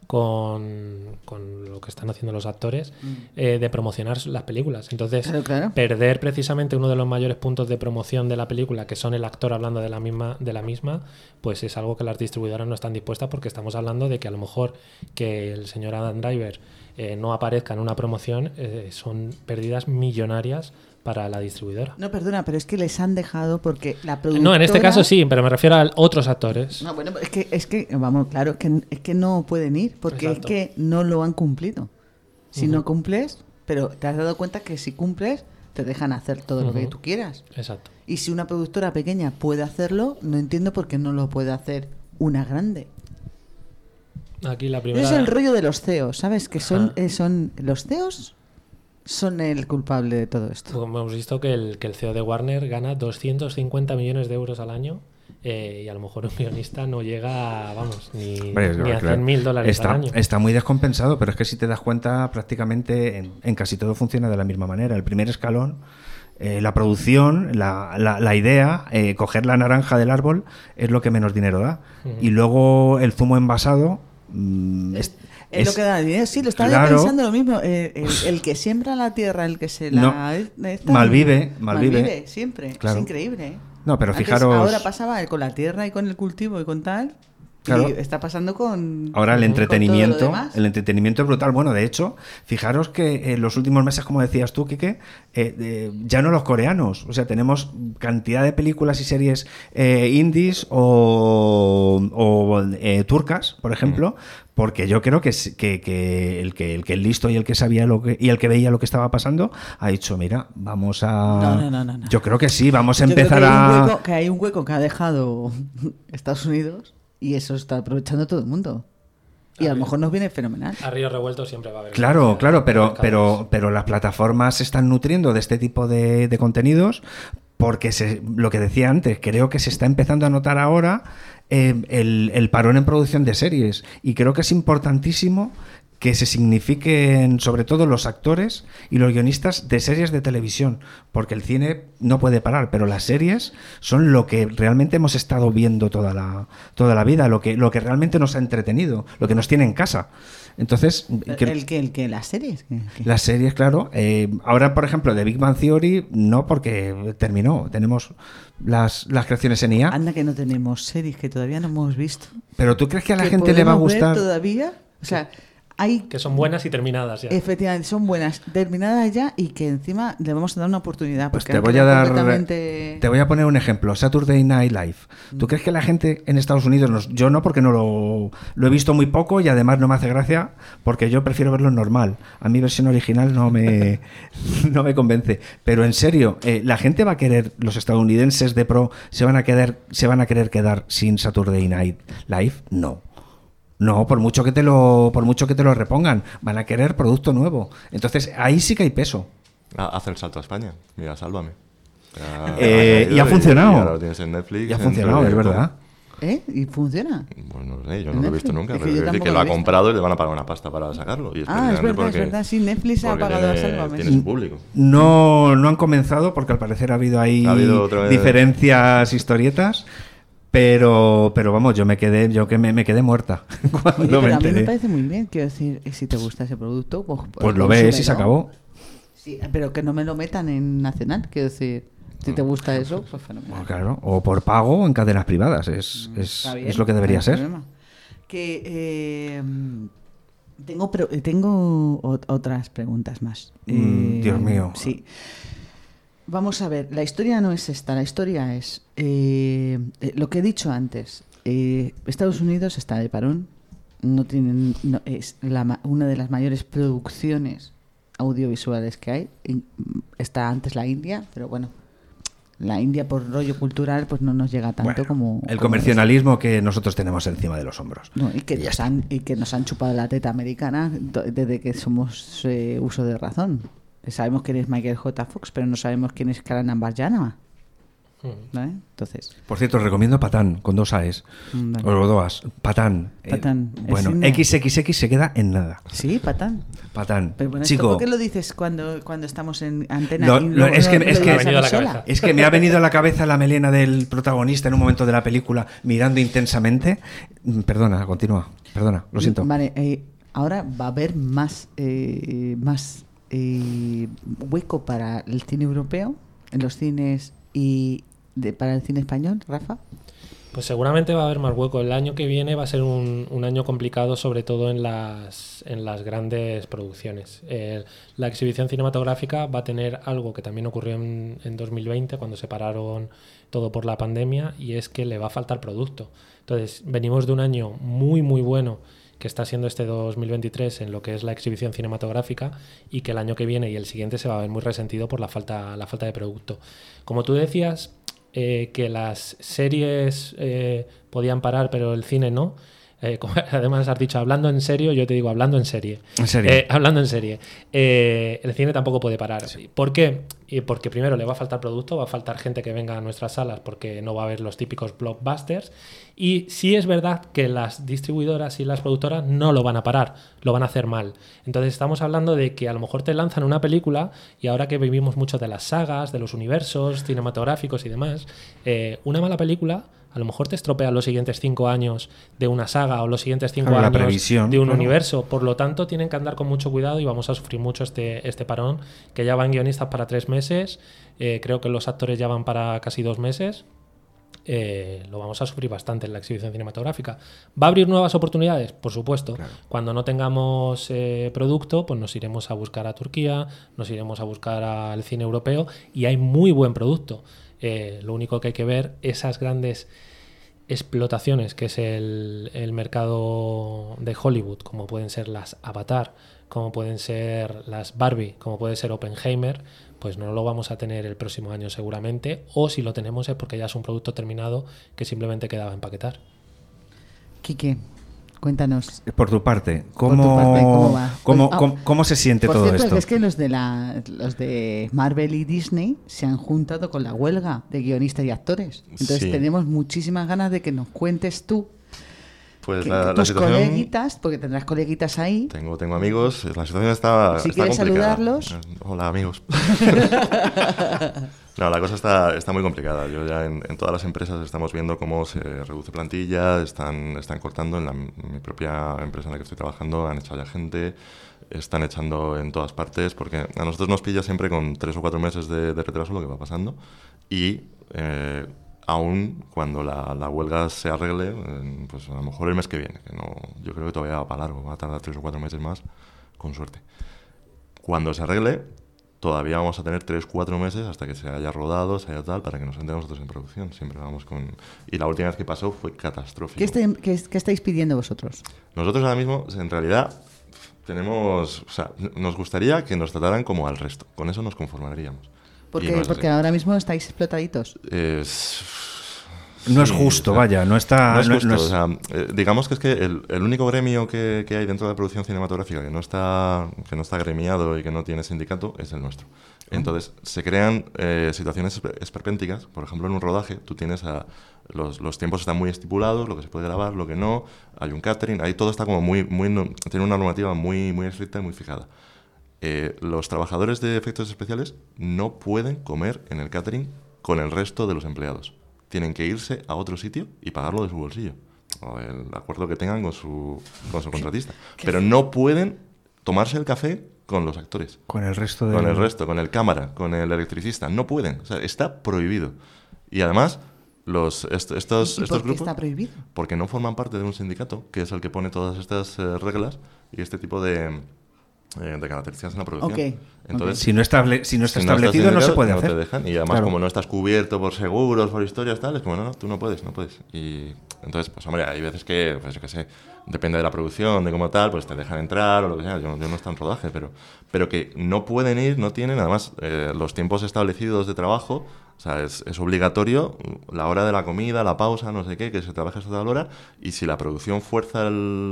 con lo que están haciendo los actores, de promocionar las películas. Entonces, Claro. perder precisamente uno de los mayores puntos de promoción de la película, que son el actor hablando de la misma, pues es algo que las distribuidoras no están dispuestas, porque estamos hablando de que a lo mejor que el señor Adam Driver no aparezca en una promoción, son pérdidas millonarias para la distribuidora. No, perdona, pero es que les han dejado porque la productora... No, en este caso sí, pero me refiero a otros actores. No, bueno, es que vamos, claro, es que no pueden ir porque Exacto. es que no lo han cumplido. Si no cumples, pero te has dado cuenta que si cumples te dejan hacer todo lo que tú quieras. Exacto. Y si una productora pequeña puede hacerlo, no entiendo por qué no lo puede hacer una grande. Aquí la primera... Es el rollo de los CEOs, ¿sabes? Que son Ajá. los CEOs son el culpable de todo esto. Como hemos visto que el CEO de Warner gana 250 millones de euros al año, y a lo mejor un guionista no llega, vamos, ni a $100.000 al año. Está muy descompensado, pero es que si te das cuenta, prácticamente en casi todo funciona de la misma manera. El primer escalón, la producción, la idea, coger la naranja del árbol es lo que menos dinero da. Y luego el zumo envasado... Es lo que da dinero. Sí, lo estaba yo claro. pensando lo mismo. El que siembra la tierra, el que se la... No, malvive. Siempre. Claro. Es increíble, ¿eh? No, pero Antes, fijaros... ahora pasaba con la tierra y con el cultivo y con tal. Claro. Y está pasando con... Ahora el con entretenimiento, todo lo demás. el entretenimiento es brutal. Bueno, de hecho, fijaros que en los últimos meses, como decías tú, Quique, ya no los coreanos. O sea, tenemos cantidad de películas y series indies o turcas, por ejemplo, porque yo creo que el que es listo y el que sabía y el que veía lo que estaba pasando ha dicho, mira, vamos a... No. Yo creo que sí, vamos a Yo creo empezar que hay un hueco que ha dejado Estados Unidos y eso está aprovechando todo el mundo. Y a lo mejor nos viene fenomenal. A río revuelto siempre va a haber. Claro, pero las plataformas se están nutriendo de este tipo de contenidos porque lo que decía antes, creo que se está empezando a notar ahora el parón en producción de series, y creo que es importantísimo que se signifiquen sobre todo los actores y los guionistas de series de televisión, porque el cine no puede parar, pero las series son lo que realmente hemos estado viendo toda la vida, lo que realmente nos ha entretenido, lo que nos tiene en casa. Entonces, ¿El que las series? las series, claro. Ahora, por ejemplo, de Big Bang Theory, no, porque terminó. Tenemos las creaciones en IA. Anda que no tenemos series que todavía no hemos visto. Pero ¿tú crees que a la ¿Que gente le va a podemos ver gustar? todavía? O sea, hay... Que son buenas y terminadas ya. Efectivamente, son buenas, terminadas ya, y que encima le vamos a dar una oportunidad. Pues porque te han voy a quedado dar, completamente- te voy a poner un ejemplo. Saturday Night Live. ¿Tú crees que la gente en Estados Unidos, yo no, porque no lo he visto muy poco y además no me hace gracia, porque yo prefiero verlo normal. A mi versión original no me convence. Pero en serio, la gente va a querer, los estadounidenses de pro se van a querer quedar sin Saturday Night Live? No, por mucho que te lo repongan, van a querer producto nuevo. Entonces, ahí sí que hay peso. Haz el salto a España. Mira, Sálvame. Y ha funcionado. Y ahora lo tienes en Netflix. Y ha funcionado, es verdad. ¿Y funciona? Bueno, no sé, yo no lo he visto nunca. Es que Pero yo quiero decir tampoco que lo lo he ha visto. comprado y le van a pagar una pasta para sacarlo. Y Es precisamente verdad. Sí, Netflix ha porque pagado a tiene- Sálvame. tiene su público. No han comenzado porque al parecer ha habido ahí otra vez diferencias, historietas, pero vamos, yo me quedé muerta Oye, cuando me pero a mí me enteré. parece muy bien, quiero decir, si te gusta ese producto, Pues lo ves y se consúmelo. acabó. Sí, pero que no me lo metan en Nacional, quiero decir, si te gusta eso, pues fenomenal. Pues claro, o por pago o en cadenas privadas, es Está bien, lo que debería no hay ser. problema. Que Tengo otras preguntas más. Dios mío. Sí. Vamos a ver, la historia no es esta, la historia es lo que he dicho antes. Estados Unidos está de parón, es una de las mayores producciones audiovisuales que hay. Está antes la India, pero bueno, la India por rollo cultural pues no nos llega tanto como el comercialismo que nosotros tenemos encima de los hombros. No, y que nos han chupado la teta americana desde que somos uso de razón. Sabemos quién es Michael J. Fox, pero no sabemos quién es Karan Ambarjanama. ¿Vale? Entonces, por cierto, os recomiendo Patán con 2 A's. Vale. O 2 A's. Patán. Bueno, XXX se queda en nada. Sí, Patán. Pero bueno, chico, ¿por qué lo dices cuando estamos en antena? Es que me ha venido a la cabeza la melena del protagonista en un momento de la película mirando intensamente. Perdona, continúa. Perdona, lo siento. Vale, ahora va a haber más hueco para el cine europeo en los cines y para el cine español, Rafa. Pues seguramente va a haber más hueco. El año que viene va a ser un año complicado, sobre todo en las grandes producciones. La exhibición cinematográfica va a tener algo que también ocurrió en 2020, cuando se pararon todo por la pandemia, y es que le va a faltar producto. Entonces, venimos de un año muy, muy bueno, que está siendo este 2023 en lo que es la exhibición cinematográfica, y que el año que viene y el siguiente se va a ver muy resentido por la falta de producto. Como tú decías, que las series podían parar, pero el cine no. Como además has dicho, hablando en serio, yo te digo, hablando en serie. ¿En serio? Hablando en serie. El cine tampoco puede parar. Sí. ¿Por qué? Porque primero le va a faltar producto, va a faltar gente que venga a nuestras salas, porque no va a haber los típicos blockbusters. Y sí es verdad que las distribuidoras y las productoras no lo van a parar, lo van a hacer mal. Entonces estamos hablando de que a lo mejor te lanzan una película, y ahora que vivimos mucho de las sagas, de los universos cinematográficos y demás, una mala película a lo mejor te estropea los siguientes 5 años de una saga, o los siguientes 5 años de un universo. Por lo tanto, tienen que andar con mucho cuidado, y vamos a sufrir mucho este parón, que ya van guionistas para 3 meses. Creo que los actores ya van para casi 2 meses. Lo vamos a sufrir bastante en la exhibición cinematográfica. ¿Va a abrir nuevas oportunidades? Por supuesto. Claro. Cuando no tengamos producto, pues nos iremos a buscar a Turquía, nos iremos a buscar al cine europeo, y hay muy buen producto. Lo único que hay que ver, esas grandes explotaciones que es el mercado de Hollywood, como pueden ser las Avatar, como pueden ser las Barbie, como puede ser Oppenheimer, pues no lo vamos a tener el próximo año seguramente, o si lo tenemos es porque ya es un producto terminado que simplemente quedaba empaquetar. Quique, cuéntanos. Por tu parte, ¿cómo va? ¿Cómo se siente todo cierto, esto? Es que los de Marvel y Disney se han juntado con la huelga de guionistas y actores. Entonces tenemos muchísimas ganas de que nos cuentes tú. Pues tus coleguitas, porque tendrás coleguitas ahí. Tengo amigos. La situación está si quieres complicada. Saludarlos. Hola, amigos. No, la cosa está muy complicada. Yo ya en todas las empresas estamos viendo cómo se reduce plantilla, están cortando. En mi propia empresa en la que estoy trabajando han echado ya gente, están echando en todas partes, porque a nosotros nos pilla siempre con 3 o 4 meses de retraso lo que va pasando, y aún cuando la huelga se arregle, pues a lo mejor el mes que viene, que no, yo creo que todavía va para largo, va a tardar 3 o 4 meses más, con suerte. Cuando se arregle, todavía vamos a tener 3 o 4 meses hasta que se haya rodado, se haya tal, para que nos entremos nosotros en producción. Siempre vamos con... Y la última vez que pasó fue catastrófico. ¿Qué estáis pidiendo vosotros? Nosotros ahora mismo, en realidad, nos gustaría que nos trataran como al resto. Con eso nos conformaríamos. Porque ahora mismo estáis explotaditos. No es justo, vaya, no está... No es justo, o sea, digamos que es que el único gremio que hay dentro de la producción cinematográfica que no está gremiado y que no tiene sindicato es el nuestro. Entonces, se crean situaciones esperpénticas. Por ejemplo, en un rodaje, tú tienes los tiempos están muy estipulados, lo que se puede grabar, lo que no, hay un catering, ahí todo está como tiene una normativa muy, muy estricta y muy fijada. Los trabajadores de efectos especiales no pueden comer en el catering con el resto de los empleados. Tienen que irse a otro sitio y pagarlo de su bolsillo, o el acuerdo que tengan con su contratista. Pero no pueden tomarse el café con los actores. Con el resto, con el cámara, con el electricista. No pueden. O sea, está prohibido. Y además, estos ¿Y por qué grupos, está prohibido? porque no forman parte de un sindicato, que es el que pone todas estas reglas y este tipo de características en la producción. Ok, Entonces, Si no está si no establecido, no se puede no hacer. te dejan. Y además, Claro. como no estás cubierto por seguros, por historias, tal, es como, no, tú no puedes. Y entonces, pues hombre, hay veces que, pues yo qué sé, depende de la producción, de cómo tal, pues te dejan entrar o lo que sea. Yo no estoy en rodaje, pero que no pueden ir, no tienen, además, los tiempos establecidos de trabajo. O sea, es obligatorio la hora de la comida, la pausa, no sé qué, que se trabaje hasta tal hora. Y si la producción fuerza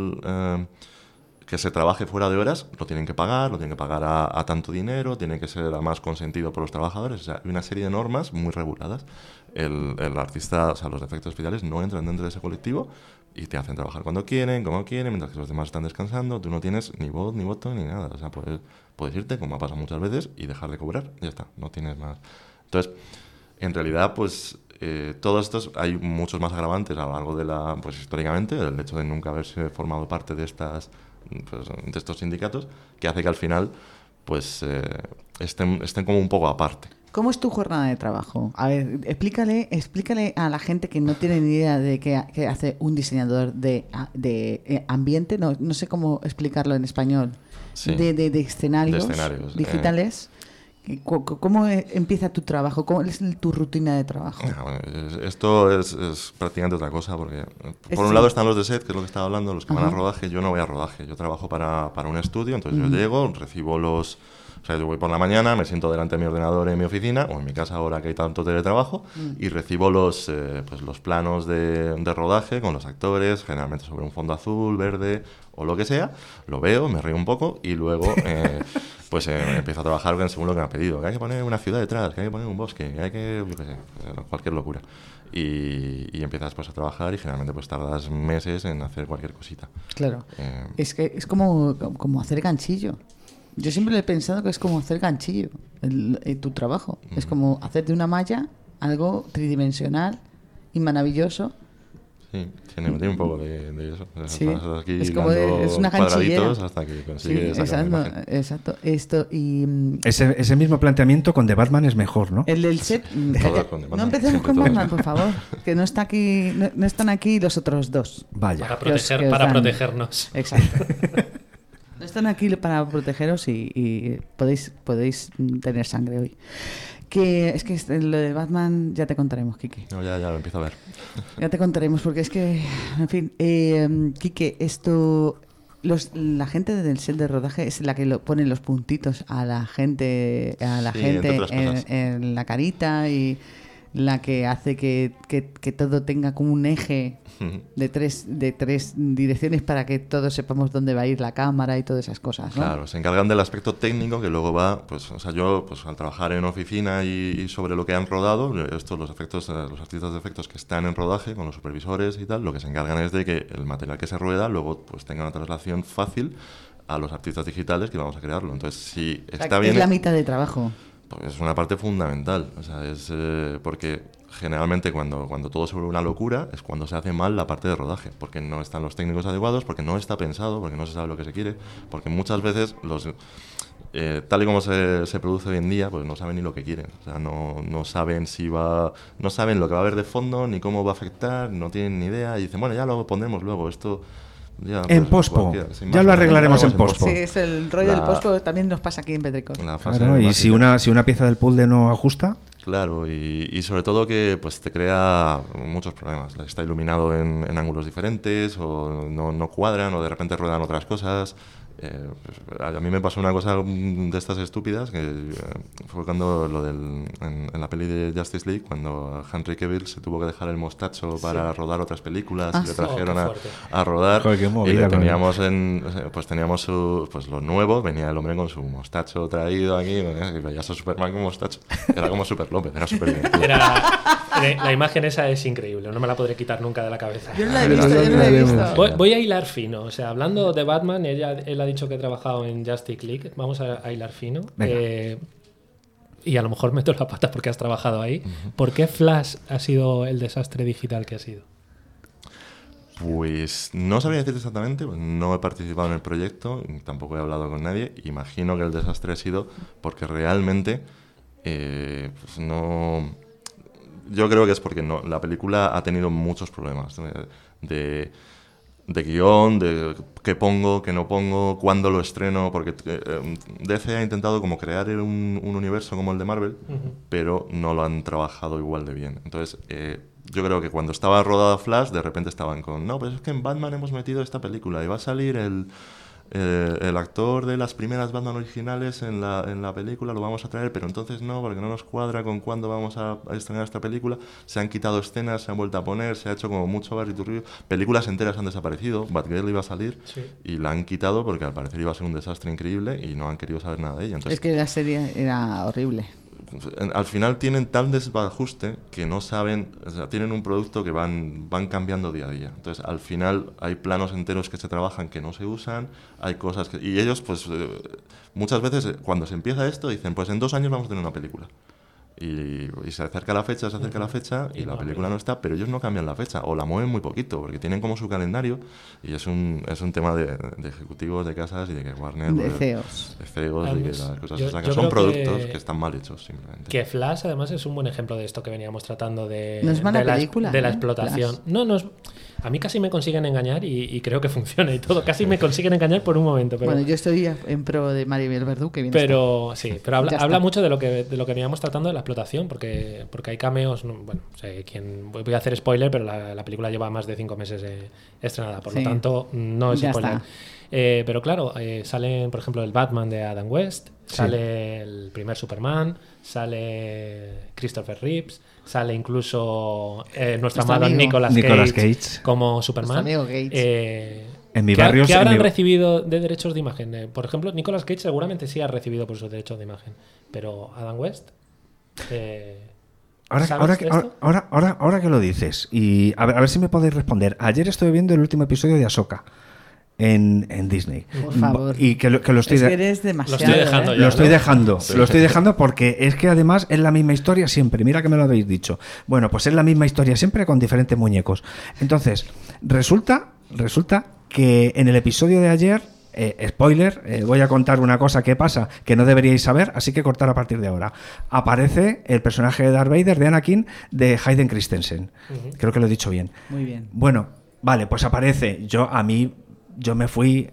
que se trabaje fuera de horas, lo tienen que pagar a tanto dinero, tiene que ser además consentido por los trabajadores. O sea, hay una serie de normas muy reguladas. El artista, o sea, los efectos especiales no entran dentro de ese colectivo y te hacen trabajar cuando quieren, como quieren, mientras que los demás están descansando. Tú no tienes ni voz, ni voto, ni nada. O sea, puedes irte, como ha pasado muchas veces, y dejar de cobrar y ya está, no tienes más. Entonces, en realidad, pues todos estos, hay muchos más agravantes a lo largo pues históricamente, el hecho de nunca haberse formado parte de de estos sindicatos, que hace que al final pues estén como un poco aparte. ¿Cómo es tu jornada de trabajo? A ver, explícale a la gente que no tiene ni idea de qué hace un diseñador de ambiente, no sé cómo explicarlo en español, Sí. de escenarios, De escenarios, digitales. ¿Cómo empieza tu trabajo? ¿Cómo es tu rutina de trabajo? Bueno, esto es prácticamente otra cosa, porque por un Sí. lado están los de set, que es lo que estaba hablando, los que van a Ajá. rodaje. Yo no voy a rodaje, yo trabajo para un estudio, entonces yo llego, recibo o sea, yo voy por la mañana, me siento delante de mi ordenador en mi oficina, o en mi casa ahora que hay tanto teletrabajo, y recibo los planos de rodaje con los actores, generalmente sobre un fondo azul, verde o lo que sea. Lo veo, me río un poco y luego pues empiezo a trabajar según lo que me han pedido. Que hay que poner una ciudad detrás, que hay que poner un bosque, que hay que, yo qué sé, cualquier locura. Y empiezas pues a trabajar y generalmente pues tardas meses en hacer cualquier cosita. Claro. Es que es como hacer ganchillo. Yo siempre he pensado que es como hacer ganchillo, tu trabajo. Es como hacer de una malla algo tridimensional y maravilloso. Sí, tiene un poco de eso. Sí, Estás aquí es como hilando es una ganchillera. cuadraditos hasta que consigues sacar una imagen. Exacto. Esto y Ese mismo planteamiento con The Batman es mejor, ¿no? el del set. Todas con The Batman, No empecemos siempre con todas. Batman, por favor, que no está aquí, no están aquí los otros dos. Vaya. Para que os para dan. protegernos. Exacto. No están aquí para protegeros y podéis tener sangre hoy. Que es que lo de Batman ya te contaremos, Quique. No, ya lo empiezo a ver. Ya te contaremos porque es que, en fin, Quique, la gente del set de rodaje es la que pone los puntitos a la gente, Sí, entre otras cosas. en la carita y la que hace que todo tenga como un eje de tres direcciones para que todos sepamos dónde va a ir la cámara y todas esas cosas, ¿no? Claro, se encargan del aspecto técnico que luego va, pues, o sea, yo, pues al trabajar en oficina y sobre lo que han rodado, los artistas de efectos que están en rodaje con los supervisores y tal, lo que se encargan es de que el material que se rueda luego pues tenga una traslación fácil a los artistas digitales que vamos a crearlo. Entonces, si O sea, está bien, es la mitad de trabajo. pues es una parte fundamental, o sea, porque generalmente cuando todo se vuelve una locura es cuando se hace mal la parte de rodaje, porque no están los técnicos adecuados, porque no está pensado, porque no se sabe lo que se quiere, porque muchas veces tal y como se produce hoy en día, pues no saben ni lo que quieren, o sea, no saben no saben lo que va a haber de fondo, ni cómo va a afectar, no tienen ni idea, y dicen, bueno, ya lo pondremos luego, esto... Ya, En pues, pospo. sin Ya más, lo arreglaremos en en pospo. Sí, es el rollo del La- pospo, también nos pasa aquí en Petricor. La fase Claro, y si básica. una pieza del puzzle no ajusta, Claro, y sobre todo que pues te crea muchos problemas. Está iluminado en ángulos diferentes, o no cuadran, o de repente ruedan otras cosas. Pues, a mí me pasó una cosa de estas estúpidas, que fue cuando en la peli de Justice League, cuando Henry Cavill se tuvo que dejar el mostacho para rodar otras películas, y le sí. trajeron Oh, qué fuerte. a rodar, Joder, qué y movida le con teníamos teníamos los nuevos, venía el hombre con su mostacho traído aquí, y veías a Superman con mostacho, era como Super López, era súper divertido. La imagen esa es increíble, no me la podré quitar nunca de la cabeza. Yo no la he visto, yo no la he visto. Voy a hilar fino, o sea, hablando de Batman, él ha dicho que he trabajado en Justice League, vamos a hilar fino. Venga. Y a lo mejor meto la pata porque has trabajado ahí. ¿Por qué Flash ha sido el desastre digital que ha sido? Pues no sabría decirte exactamente, no he participado en el proyecto, tampoco he hablado con nadie. Imagino que el desastre ha sido porque realmente pues no... yo creo que es porque la película ha tenido muchos problemas de guión, de qué pongo, qué no pongo, cuándo lo estreno, porque DC ha intentado como crear un universo como el de Marvel, pero no lo han trabajado igual de bien. Entonces, yo creo que cuando estaba rodada Flash, de repente estaban con, no, pues es que en Batman hemos metido esta película y va a salir el actor de las primeras Batman originales en la película, lo vamos a traer, pero entonces no, porque no nos cuadra con cuándo vamos a estrenar esta película. Se han quitado escenas, se han vuelto a poner, se ha hecho como mucho barriturrillo. Películas enteras han desaparecido. Batgirl iba a salir y la han quitado porque al parecer iba a ser un desastre increíble y no han querido saber nada de ella. Entonces, es que la serie era horrible. Al final tienen tal desbarajuste que no saben, o sea, tienen un producto que van cambiando día a día. Entonces, al final hay planos enteros que se trabajan que no se usan, hay cosas que... Y ellos, pues, muchas veces cuando se empieza esto dicen, pues en 2 años vamos a tener una película. Y se acerca la fecha y la película no está, pero ellos no cambian la fecha o la mueven muy poquito porque tienen como su calendario y es un tema de ejecutivos de casas y de que Warner de CEOs y que las cosas se sacan. Son productos que están mal hechos simplemente. Que Flash además es un buen ejemplo de esto que veníamos tratando de, no es mala película, de la explotación. Flash. No es... A mí casi me consiguen engañar y creo que funciona y todo. Casi me consiguen engañar por un momento. Pero... Bueno, yo estoy en pro de Maribel Verdú, que viene. Pero sí, pero habla mucho de lo que veníamos tratando de la explotación, porque hay cameos. Bueno, voy a hacer spoiler, pero la película lleva más de 5 meses estrenada, por lo tanto no es spoiler. Pero claro, sale, por ejemplo, el Batman de Adam West, sale el primer Superman, sale Christopher Reeves, sale incluso nuestro amado Nicolas Cage como Superman. En mi barrio ¿Qué habrán recibido de derechos de imagen? Por ejemplo, Nicolas Cage seguramente sí ha recibido por sus derechos de imagen, pero Adam West... Ahora que lo dices, y a ver si me podéis responder. Ayer estuve viendo el último episodio de Ahsoka en Disney. Por favor. Y que lo estoy eres demasiado, lo estoy dejando lo estoy dejando porque es que además es la misma historia siempre. Mira que me lo habéis dicho. Bueno, pues es la misma historia siempre con diferentes muñecos. Entonces, resulta que en el episodio de ayer, spoiler, voy a contar una cosa que pasa que no deberíais saber, así que cortar a partir de ahora. Aparece el personaje de Darth Vader, de Anakin, de Hayden Christensen. Creo que lo he dicho bien. Muy bien. Bueno, vale, pues aparece. Yo me fui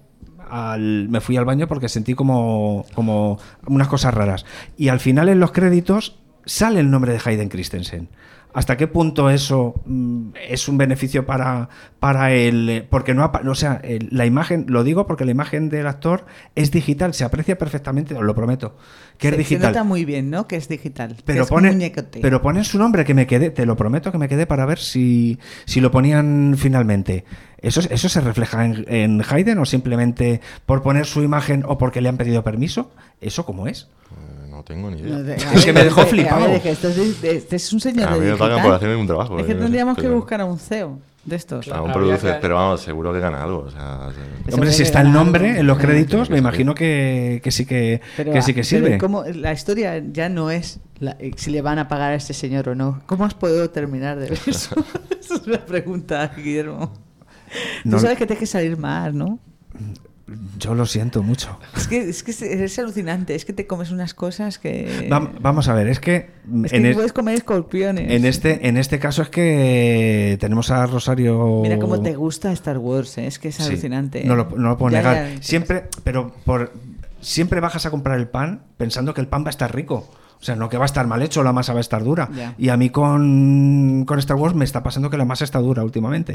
al baño porque sentí como unas cosas raras. Y al final en los créditos sale el nombre de Hayden Christensen. ¿Hasta qué punto eso es un beneficio para él? Porque la imagen, lo digo porque la imagen del actor es digital, se aprecia perfectamente, os lo prometo, que es digital. Se nota muy bien, ¿no? Que es digital. Pero ponen su nombre, que me quedé, te lo prometo que me quedé para ver si lo ponían finalmente. ¿Eso se refleja en Hayden o simplemente por poner su imagen o porque le han pedido permiso? ¿Eso cómo es? No tengo ni idea. Es que me dejó flipado. Este es un señor a mí de me pagan por hacer un trabajo. Es que tendríamos que buscar a un CEO de estos. A un producer, pero vamos, seguro que gana algo. O sea, hombre, si está el nombre en los créditos, me imagino que sí que sirve. Como la historia ya no es si le van a pagar a este señor o no. ¿Cómo has podido terminar de ver eso? Esa es la pregunta, Guillermo. Tú sabes que tienes que salir más, ¿no? Yo lo siento mucho. Es que es alucinante. Es que te comes unas cosas que... Vamos a ver, es que puedes comer escorpiones. En este caso es que tenemos a Rosario... Mira cómo te gusta Star Wars, ¿eh? Es que es alucinante. No lo puedo negar. Siempre bajas a comprar el pan pensando que el pan va a estar rico. O sea, no que va a estar mal hecho, la masa va a estar dura. Ya. Y a mí con Star Wars me está pasando que la masa está dura últimamente.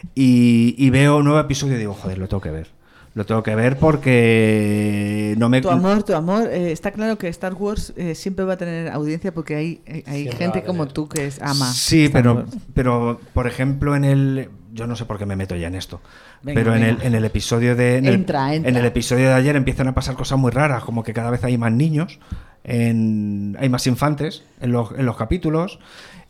Y veo un nuevo episodio y digo, joder, lo tengo que ver. Lo tengo que ver porque no me... Tu amor. Está claro que Star Wars siempre va a tener audiencia porque hay gente como tú que ama. Sí, pero por ejemplo yo no sé por qué me meto ya en esto. Venga, pero en el episodio de... Entra. En el episodio de ayer empiezan a pasar cosas muy raras, como que cada vez hay más niños, hay más infantes en los capítulos.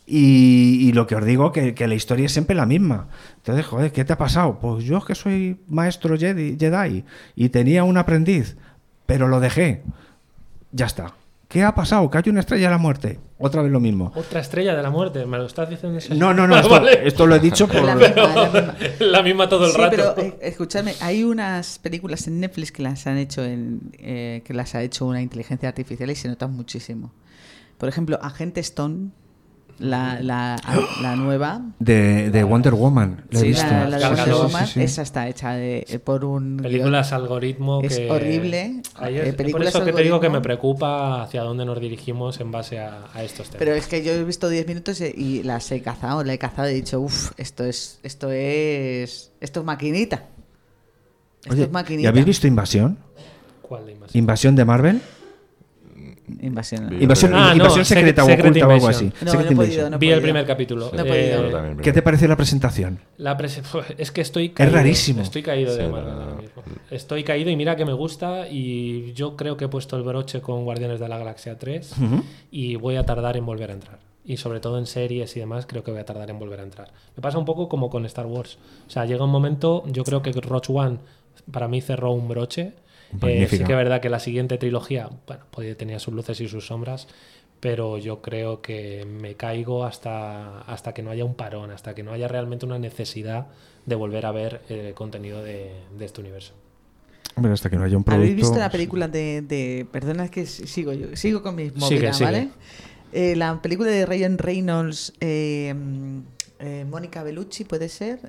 Y lo que os digo, que la historia es siempre la misma. Entonces, joder, ¿qué te ha pasado? Pues yo es que soy maestro Jedi y tenía un aprendiz, pero lo dejé. Ya está. ¿Qué ha pasado? Que hay una estrella de la muerte. Otra vez lo mismo. ¿Otra estrella de la muerte? ¿Me lo estás diciendo eso? No. Esto lo he dicho por... La misma todo el rato. Pero escúchame, hay unas películas en Netflix que las han hecho que las ha hecho una inteligencia artificial y se notan muchísimo. Por ejemplo, Agente Stone. La nueva. De Wonder Woman, la he Sí, visto. la de Gal Wonder Gadot. Woman, Sí, sí. esa está hecha por un... Películas algoritmo Es que... horrible. Ahí es por Películas eso que te digo que me algoritmo. preocupa hacia dónde nos dirigimos en base a estos temas. Pero es que yo he visto 10 minutos y la he cazado y he dicho, uff, esto es maquinita. Esto Oye, es maquinita. ¿y habéis visto Invasión? ¿Cuál de más? ¿Invasión de Marvel? Invasión. Vi- Invasión, Ah, no, invasión secreta o Secret oculta o algo así. Invasion. No, Secret no he podido, Invasion. no he Vi el podido. primer capítulo. No he podido. Yo también, ¿Qué te pareció la presentación? Es que estoy caído. rarísimo. Estoy caído de Sí, Marvel no. ahora mismo. Estoy caído y mira que me gusta y yo creo que he puesto el broche con Guardianes de la Galaxia 3 Ujú. y voy a tardar en volver a entrar. Y sobre todo en series y demás creo que voy a tardar en volver a entrar. Me pasa un poco como con Star Wars. O sea, llega un momento, yo creo que Rogue One para mí cerró un broche. Magnífica. Sí que es verdad que la siguiente trilogía, bueno, tenía sus luces y sus sombras, pero yo creo que me caigo hasta que no haya un parón, hasta que no haya realmente una necesidad de volver a ver el contenido de este universo. Hombre, hasta que no haya un producto... ¿Habéis visto la película perdona, es que sigo con mis movidas, Sigue. ¿vale? La película de Ryan Reynolds, Mónica Bellucci, puede ser,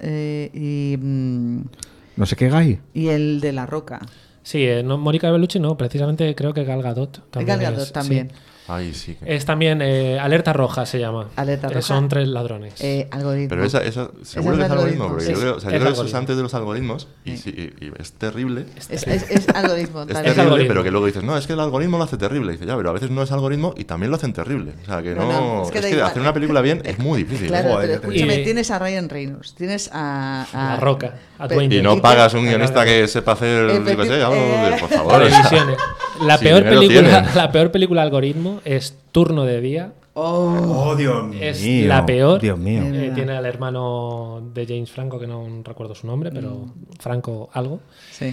No sé qué Guy. y el de La Roca. Sí, no, Mónica Bellucci no, precisamente creo que Gal Gadot también. Gal Gadot es, también. sí. Ay, sí. que- Es también Alerta Roja se llama. Alerta Roja. Son 3 ladrones. Algoritmo. Pero esa seguro es que es algoritmo, algoritmo, porque sí. yo creo, Es yo creo que eso es algoritmo. antes de los algoritmos y, y es terrible. Es algoritmo. Es tal terrible, vez. algoritmo. pero que luego dices, no, es que el algoritmo lo hace terrible. Y dices, ya, pero a veces no es algoritmo y también lo hacen terrible. O sea, que no. es que Es da que igual. hacer una película bien es muy difícil. Claro, Joder, pero ya te escúchame, digo. tienes a Ryan Reynolds, tienes a La Roca, a Pero- Dwayne Y Johnson. no pagas un Efecti- guionista que sepa hacer, yo qué sé, algo por favor. o sea. Televisiones. La Si peor dinero película, tienen. la peor película algoritmo es Turno de Día. Oh, Dios Es mío. la peor. Dios mío. Verdad. Tiene al hermano de James Franco, que no recuerdo su nombre, pero Franco algo. Sí.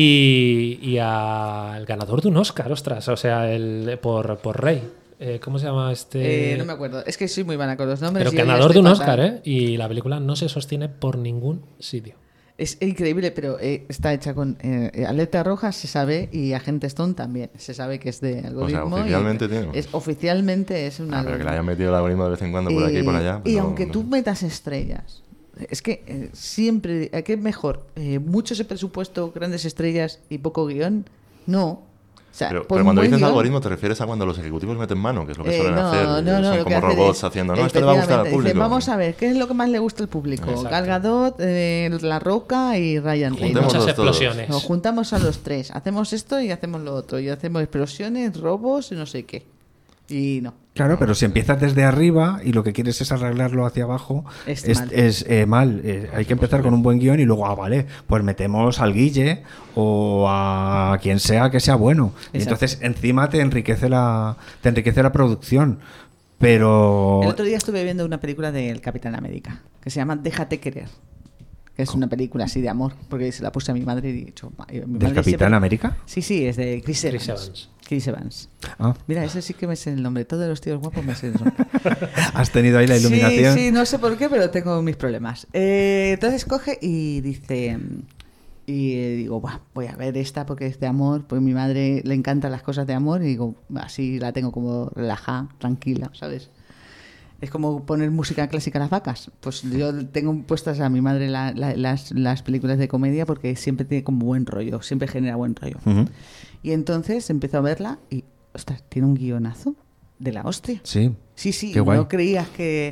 Y al ganador de un Oscar, ostras, o sea, por Rey. ¿Cómo se llama este? No me acuerdo, es que soy muy mala con los nombres. Pero y yo ya ganador de estoy un fatal. Oscar, ¿eh? Y la película no se sostiene por ningún sitio. Es increíble, pero está hecha con Alerta Roja, se sabe, y Agente Stone también. Se sabe que es de algoritmo. y oficialmente tiene. oficialmente es un Ah, pero que le algoritmo. hayan metido el algoritmo de vez en cuando por aquí y por allá. Y no- aunque no tú sé. metas estrellas, es que siempre, ¿qué es mejor? ¿Mucho ese presupuesto, grandes estrellas y poco guión? No. O sea, Pero, por pero un cuando buen dices guión- algoritmo te refieres a cuando los ejecutivos meten mano, que es lo que suelen hacer. no, Son lo que como hacen robots es- haciendo, no, esto le va a gustar al efectivamente, público. dicen, vamos a ver, ¿qué es lo que más le gusta al público? Exacto. Gal Gadot, La Roca y Ryan Juntemos Reynolds. Muchas todos. explosiones. Nos juntamos a los tres, hacemos esto y hacemos lo otro, y hacemos explosiones, robos y no sé qué. Y no. Claro, pero si empiezas desde arriba y lo que quieres es arreglarlo hacia abajo, Es es, mal. mal. Hay que empezar con un buen guión y luego, vale, pues metemos al Guille o a quien sea que sea bueno. Y Exacto. entonces encima te enriquece la producción. Pero... El otro día estuve viendo una película del Capitán América que se llama Déjate querer. Que es una película así de amor, porque se la puse a mi madre y he dicho... mi ¿Del madre Capitán siempre- América? Sí, sí, es de Chris Evans. Chris Evans. Chris Evans. Ah, Mira, ese sí que me sé el nombre. Todos los tíos guapos me sé el nombre. has tenido ahí la iluminación. Sí, sí, no sé por qué, pero tengo mis problemas. Entonces coge y dice... Y digo, "Buah, voy a ver esta porque es de amor, porque a mi madre le encantan las cosas de amor", y digo, así la tengo como relajada, tranquila, ¿sabes? Es como poner música clásica a las vacas. Pues yo tengo puestas a mi madre las películas de comedia porque siempre tiene como buen rollo, siempre genera buen rollo. Ujú. Y entonces empezó a verla y, ostras, tiene un guionazo de la hostia. Sí. Sí, sí, Qué guay. no creías que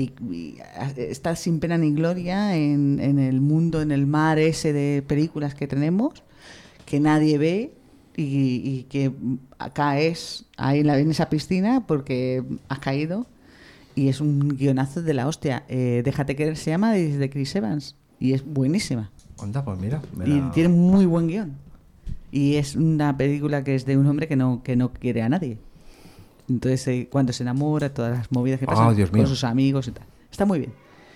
estás sin pena ni gloria en el mundo, en el mar ese de películas que tenemos, que nadie ve y que caes ahí en esa piscina porque has caído y es un guionazo de la hostia. Déjate querer se llama de Chris Evans y es buenísima Onda, pues mira. y tiene muy buen guión y es una película que es de un hombre que no quiere a nadie. Entonces, cuando se enamora, todas las movidas que pasan Dios mío. con sus amigos y tal. Está muy bien.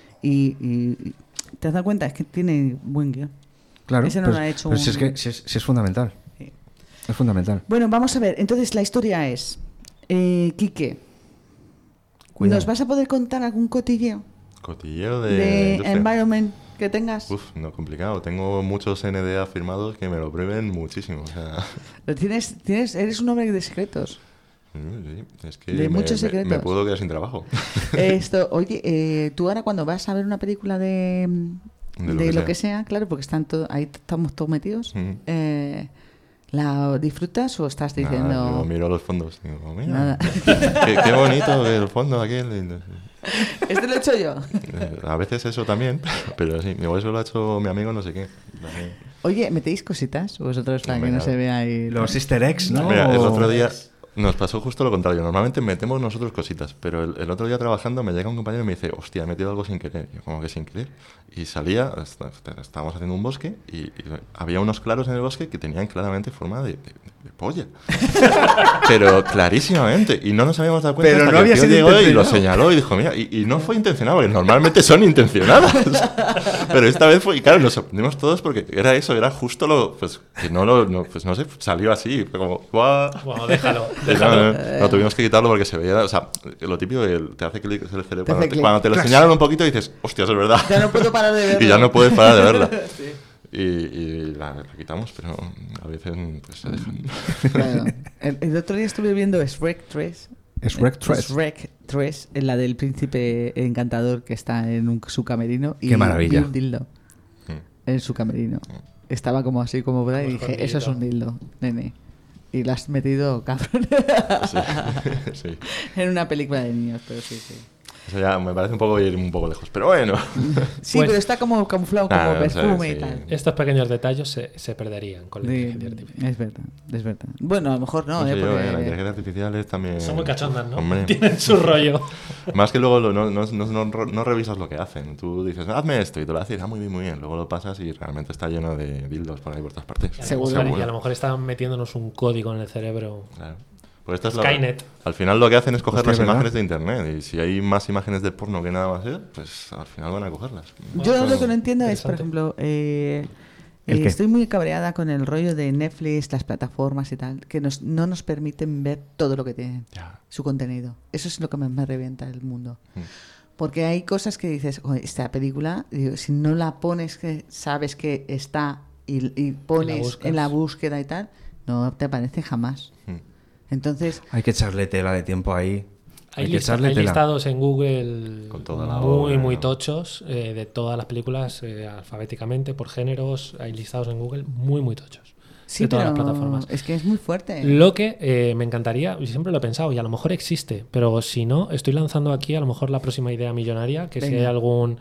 Y te has dado cuenta, es que tiene buen guión. Claro, Ese no pues- lo ha hecho pero si es un- que si es fundamental. Sí. Es fundamental. Bueno, vamos a ver. Entonces, la historia es... Quique, Cuidado. ¿nos vas a poder contar algún cotilleo Cotilleo de de industria. environment que tengas? Uf, no, complicado. Tengo muchos NDA firmados que me lo prohíben muchísimo. O sea, Lo tienes, eres un hombre de secretos. Sí, es que De muchos secretos. me puedo quedar sin trabajo. Oye, tú ahora cuando vas a ver una película de lo que sea, claro, porque ahí estamos todos metidos, ¿la disfrutas o estás diciendo...? Nada, yo miro los fondos. Digo, mira, Nada. qué bonito el fondo aquel. Este lo he hecho yo. A veces eso también, pero sí, igual eso lo ha hecho mi amigo no sé qué. Oye, ¿metéis cositas vosotros para que no se vea ahí? Los easter eggs, ¿no? Mira, el otro día nos pasó justo lo contrario. Normalmente metemos nosotros cositas, pero el otro día trabajando me llega un compañero y me dice, hostia, he metido algo sin querer. Yo, como que sin querer. Y salía, estábamos haciendo un bosque y había unos claros en el bosque que tenían claramente forma de polla. Pero clarísimamente. Y no nos habíamos dado cuenta Pero hasta no que había el tío sido llegó y lo intencionado. señaló y dijo, mira, y no fue intencionado, porque normalmente son intencionadas. Pero esta vez fue, y claro, nos sorprendimos todos porque era eso, era justo lo, pues que pues no sé, salió así, fue como, ¡guau! Bueno, déjalo. Y no, tuvimos que quitarlo porque se veía, o sea, lo típico que te hace clic el cerebro. Te hace clic. Cuando te lo señalan un poquito dices, hostia, eso es verdad. Ya no puedo parar de verlo. Y ya no puedes parar de verla. Sí. Y la quitamos, pero a veces pues, se dejan. Claro. El otro día estuve viendo Shrek 3. Shrek 3, en la del príncipe encantador que está en su camerino. Y Qué maravilla. vi un dildo en su camerino. Estaba como así, como por ahí, y dije, eso es un dildo, nene. Y lo has metido, cabrón. Sí. Sí. En una película de niños, pero sí. Eso ya me parece un poco ir un poco lejos, pero bueno. Sí, Pues- pero está como camuflado, como Ah, perfume sí, y sí. tal. Estos pequeños detalles se perderían con la Sí, inteligencia artificial. es verdad. Bueno, a lo mejor no, No sé yo, porque... la inteligencia artificial es también... Son muy cachondas, ¿no? Hombre. Tienen su rollo. Más que luego no revisas lo que hacen. Tú dices, hazme esto, y te lo haces, muy bien, muy bien. Luego lo pasas y realmente está lleno de dildos por ahí por todas partes. Y a lo Seguro. mejor- Y a lo mejor están metiéndonos un código en el cerebro. Claro. Pues esto es Skynet. Al final lo que hacen es coger Hostia, las ¿verdad? imágenes de internet. Y si hay más imágenes de porno que nada más, pues al final van a cogerlas. Yo lo que no entiendo es, por Interesante. ejemplo, ¿El qué? estoy muy cabreada con el rollo de Netflix, las plataformas y tal, que no nos permiten ver todo lo que tienen, Ya. su contenido. Eso es lo que me revienta el mundo. Mm. Porque hay cosas que dices, "Oye, esta película, digo, si no la pones, que sabes que está y pones buscas. en la búsqueda y tal, no te aparece jamás. Mm. Entonces, Hay que echarle tela de tiempo ahí. Hay, que echarle tela. listados en Google Con toda la muy, obra, muy ¿no? tochos de todas las películas alfabéticamente, por géneros. Hay listados en Google muy, muy tochos. sí, de todas pero las plataformas. es que es muy fuerte. Lo que me encantaría, y siempre lo he pensado, y a lo mejor existe, pero si no, estoy lanzando aquí a lo mejor la próxima idea millonaria, que si Venga. hay algún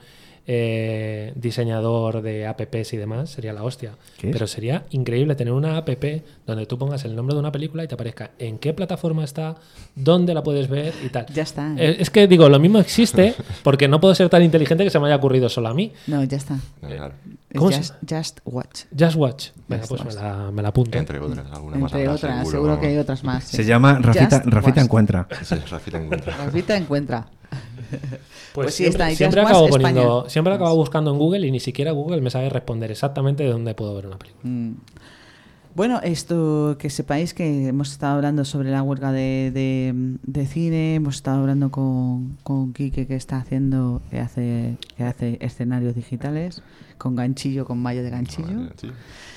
diseñador de apps y demás, sería la hostia. ¿Qué es? Pero sería increíble tener una app donde tú pongas el nombre de una película y te aparezca en qué plataforma está, dónde la puedes ver y tal. Ya está. Es que digo, lo mismo existe porque no puedo ser tan inteligente que se me haya ocurrido solo a mí. No, ya está. Claro. Es ¿Cómo Just Watch. Just Watch. Venga, Just pues Watch. me la apunto. Entre otras, alguna más Entre habrá, otras, seguro que hay otras más. Se llama Rafita Just Watch. Encuentra. Sí, Rafita encuentra. Rafita encuentra. Pues sí, siempre, está, y siempre Just acabo Watch España. siempre acabo buscando en Google y ni siquiera Google me sabe responder exactamente de dónde puedo ver una película. Bueno, esto que sepáis que hemos estado hablando sobre la huelga de cine, hemos estado hablando con Quique que está haciendo, que hace escenarios digitales, con Ganchillo, con Mayo de Ganchillo. Sí.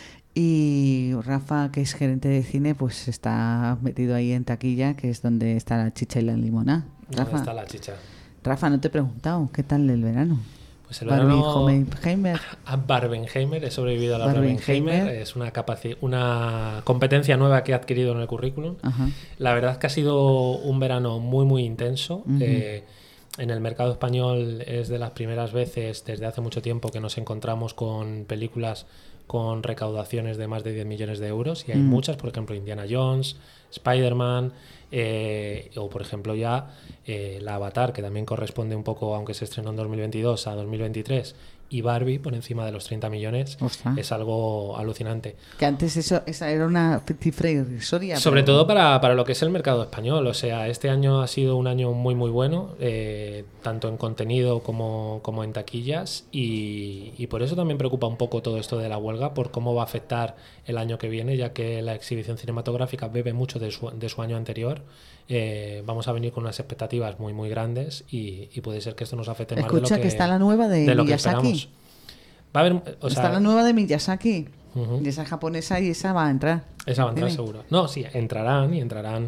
Y Rafa, que es gerente de cine, pues está metido ahí en taquilla, que es donde está la chicha y la limonada. ¿Dónde está la chicha? Rafa, no te he preguntado, ¿qué tal el verano? Pues el verano Barbenheimer. a Barbenheimer, he sobrevivido a la Barbenheimer. Barbenheimer. Es una competencia nueva que he adquirido en el currículum. Ajá. La verdad es que ha sido un verano muy, muy intenso. Ujú. En el mercado español es de las primeras veces desde hace mucho tiempo que nos encontramos con películas con recaudaciones de más de 10 millones de euros y hay muchas, por ejemplo Indiana Jones, Spider-Man o por ejemplo ya la Avatar, que también corresponde un poco, aunque se estrenó en 2022, a 2023, y Barbie por encima de los 30 millones. Ostras. Es algo alucinante. Que antes esa era una cifra irrisoria. Sobre pero- todo para lo que es el mercado español. O sea, este año ha sido un año muy, muy bueno, tanto en contenido como en taquillas. Y por eso también preocupa un poco todo esto de la huelga, por cómo va a afectar el año que viene, ya que la exhibición cinematográfica bebe mucho de su año anterior. Vamos a venir con unas expectativas muy, muy grandes y puede ser que esto nos afecte más Escucha, de lo que que está la nueva de lo que Miyazaki. esperamos. Va a haber, o sea, Está la nueva de Miyazaki. Ujú. Y esa japonesa y esa va a entrar. Esa va a entrar ¿Tiene? seguro. No, sí, entrarán y entrarán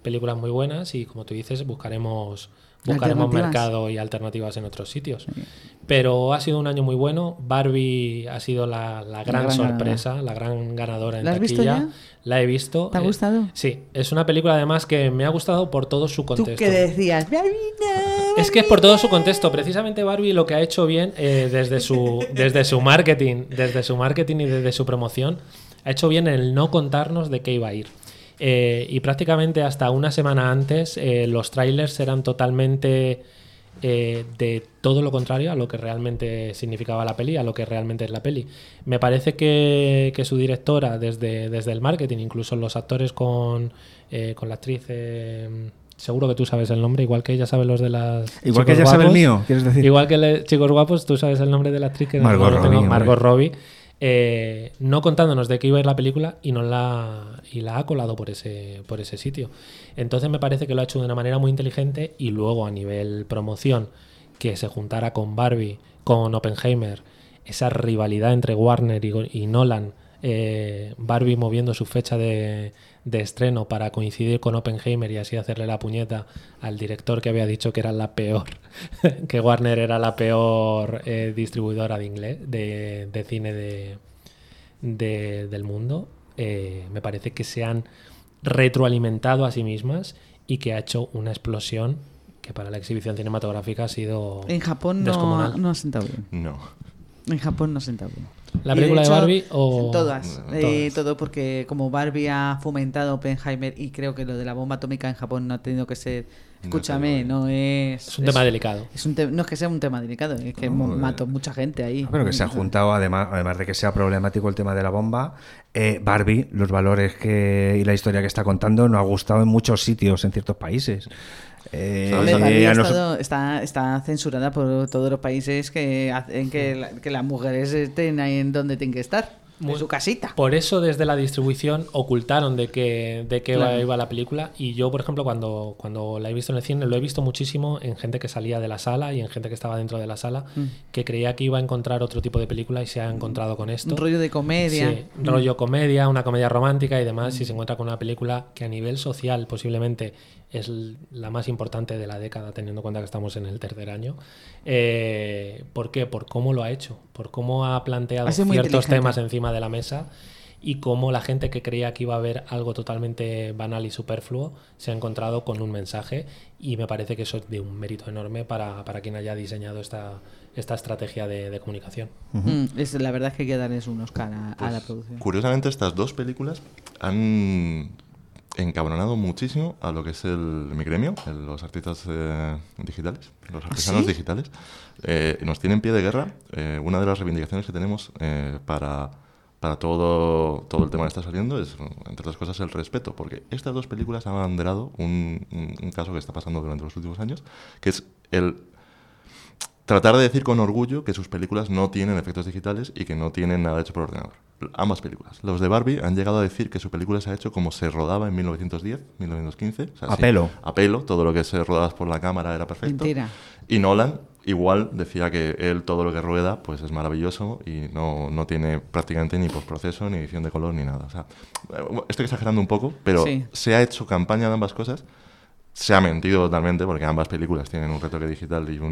películas muy buenas y, como tú dices, buscaremos Alternativas. mercado y alternativas en otros sitios. Pero ha sido un año muy bueno. Barbie ha sido la gran gran sorpresa, la gran ganadora en ¿La has visto taquilla. ya? La he visto. ¿Te ha gustado? Sí, es una película además que me ha gustado por todo su ¿Tú contexto. qué decías? Es que es por todo su contexto. Precisamente Barbie lo que ha hecho bien desde su marketing y desde su promoción, ha hecho bien el no contarnos de qué iba a ir. Y prácticamente hasta una semana antes los trailers eran totalmente de todo lo contrario a lo que realmente significaba la peli, a lo que realmente es la peli. Me parece que su directora, desde el marketing, incluso los actores con la actriz... seguro que tú sabes el nombre, igual que ella sabe los de las... Igual que ella sabe el mío, ¿quieres decir? Igual que chicos guapos, tú sabes el nombre de la actriz que Margot no lo tengo, Robbie, Margot hombre. Robbie. No contándonos de qué iba a ir la película y la ha colado por ese sitio. Entonces me parece que lo ha hecho de una manera muy inteligente, y luego a nivel promoción, que se juntara con Barbie, con Oppenheimer, esa rivalidad entre Warner y Nolan, Barbie moviendo su fecha de estreno para coincidir con Oppenheimer y así hacerle la puñeta al director que había dicho que era la peor, que Warner era la peor distribuidora de cine del mundo. Me parece que se han retroalimentado a sí mismas y que ha hecho una explosión que para la exhibición cinematográfica ha sido En Japón descomunal. no ha sentado bien. No. En Japón no ha sentado bien. ¿La Y película de hecho, Barbie o...? Todas. Todas. Todo porque como Barbie ha fomentado Oppenheimer, y creo que lo de la bomba atómica en Japón no ha tenido que ser... Escúchame, no es... Es un tema delicado. No es que sea un tema delicado, es que No, mató mucha gente ahí. Pero que se ha juntado, además de que sea problemático el tema de la bomba, Barbie, los valores y la historia que está contando, nos ha gustado en muchos sitios, en ciertos países. Hombre, Barbie a nos- está censurada por todos los países que hacen que las mujeres estén ahí en donde tienen que estar, en su casita. Por eso desde la distribución ocultaron de qué Claro. iba la película, y yo, por ejemplo, cuando la he visto en el cine, lo he visto muchísimo en gente que salía de la sala y en gente que estaba dentro de la sala, que creía que iba a encontrar otro tipo de película y se ha encontrado con esto. Un rollo de comedia. Sí, rollo comedia, una comedia romántica y demás, y se encuentra con una película que a nivel social posiblemente es la más importante de la década, teniendo en cuenta que estamos en el tercer año. ¿Por qué? Por cómo lo ha hecho, por cómo ha planteado Ha sido muy ciertos inteligente. temas encima de la mesa, y cómo la gente que creía que iba a haber algo totalmente banal y superfluo se ha encontrado con un mensaje, y me parece que eso es de un mérito enorme para quien haya diseñado esta estrategia de comunicación. La verdad es que hay que darles un Oscar a la producción. Curiosamente, estas dos películas han encabronado muchísimo a lo que es mi gremio, los artistas digitales, los artesanos ¿Sí? digitales. Nos tienen pie de guerra. Una de las reivindicaciones que tenemos para todo el tema que está saliendo es, entre otras cosas, el respeto, porque estas dos películas han abanderado un caso que está pasando durante los últimos años, que es el tratar de decir con orgullo que sus películas no tienen efectos digitales y que no tienen nada hecho por ordenador. Ambas películas. Los de Barbie han llegado a decir que su película se ha hecho como se rodaba en 1910, 1915. O sea, A pelo. A pelo. Todo lo que se rodaba por la cámara era perfecto. Mentira. Y Nolan igual decía que él todo lo que rueda pues es maravilloso y no tiene prácticamente ni postproceso, ni edición de color, ni nada. O sea, estoy exagerando un poco, pero Sí. se ha hecho campaña de ambas cosas. Se ha mentido totalmente porque ambas películas tienen un retoque digital y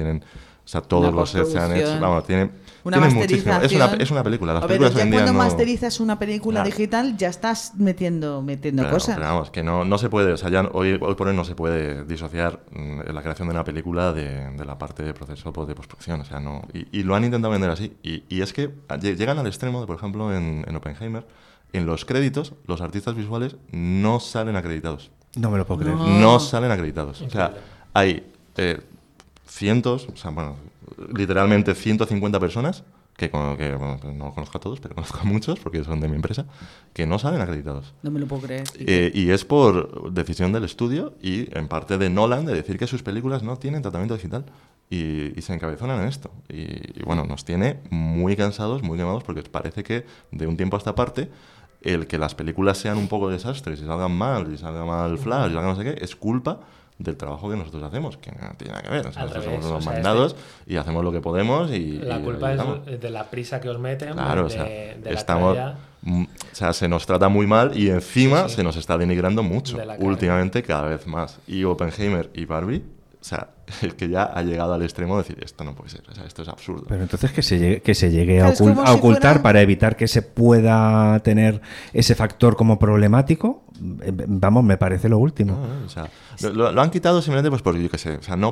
todos Una los sets se han hecho. postproducción. Vamos, tienen Una muchísimo. masterización. Es una película. Las A ver, películas hoy ya en día cuando no. masterizas una película Claro. digital, ya estás metiendo Pero, cosas. pero vamos, que no se puede, o sea, ya hoy por hoy no se puede disociar la creación de una película de la parte de proceso de postproducción, o sea, no, y lo han intentado vender así, y es que llegan al extremo de, por ejemplo, en Oppenheimer, en los créditos, los artistas visuales no salen acreditados. No me lo puedo creer. No. No salen acreditados. O sea, Increíble. hay cientos, o sea, bueno, literalmente 150 personas, bueno, no conozco a todos, pero conozco a muchos, porque son de mi empresa, que no salen acreditados. No me lo puedo creer. Y es por decisión del estudio y en parte de Nolan de decir que sus películas no tienen tratamiento digital. Y se encabezonan en esto. Y bueno, nos tiene muy cansados, muy quemados, porque parece que de un tiempo a esta parte el que las películas sean un poco desastres y salgan mal, y salga mal Flash, y salga no sé qué, es culpa del trabajo que nosotros hacemos, que no tiene nada que ver. O sea, Al nosotros revés, somos unos o sea, mandados y hacemos lo que podemos y... La y culpa evitamos. es de la prisa que os meten, Claro, de, o sea, de la estamos... tralla. O sea, se nos trata muy mal y encima Sí, sí. se nos está denigrando mucho, De la cara. últimamente cada vez más. Y Oppenheimer y Barbie, o sea, es que ya ha llegado al extremo de decir, esto no puede ser, o sea, esto es absurdo. Pero entonces que se llegue Claro, a, es como a si ocultar fuera- para evitar que se pueda tener ese factor como problemático, vamos, me parece lo último. O sea, lo han quitado simplemente pues porque yo qué sé, o sea, no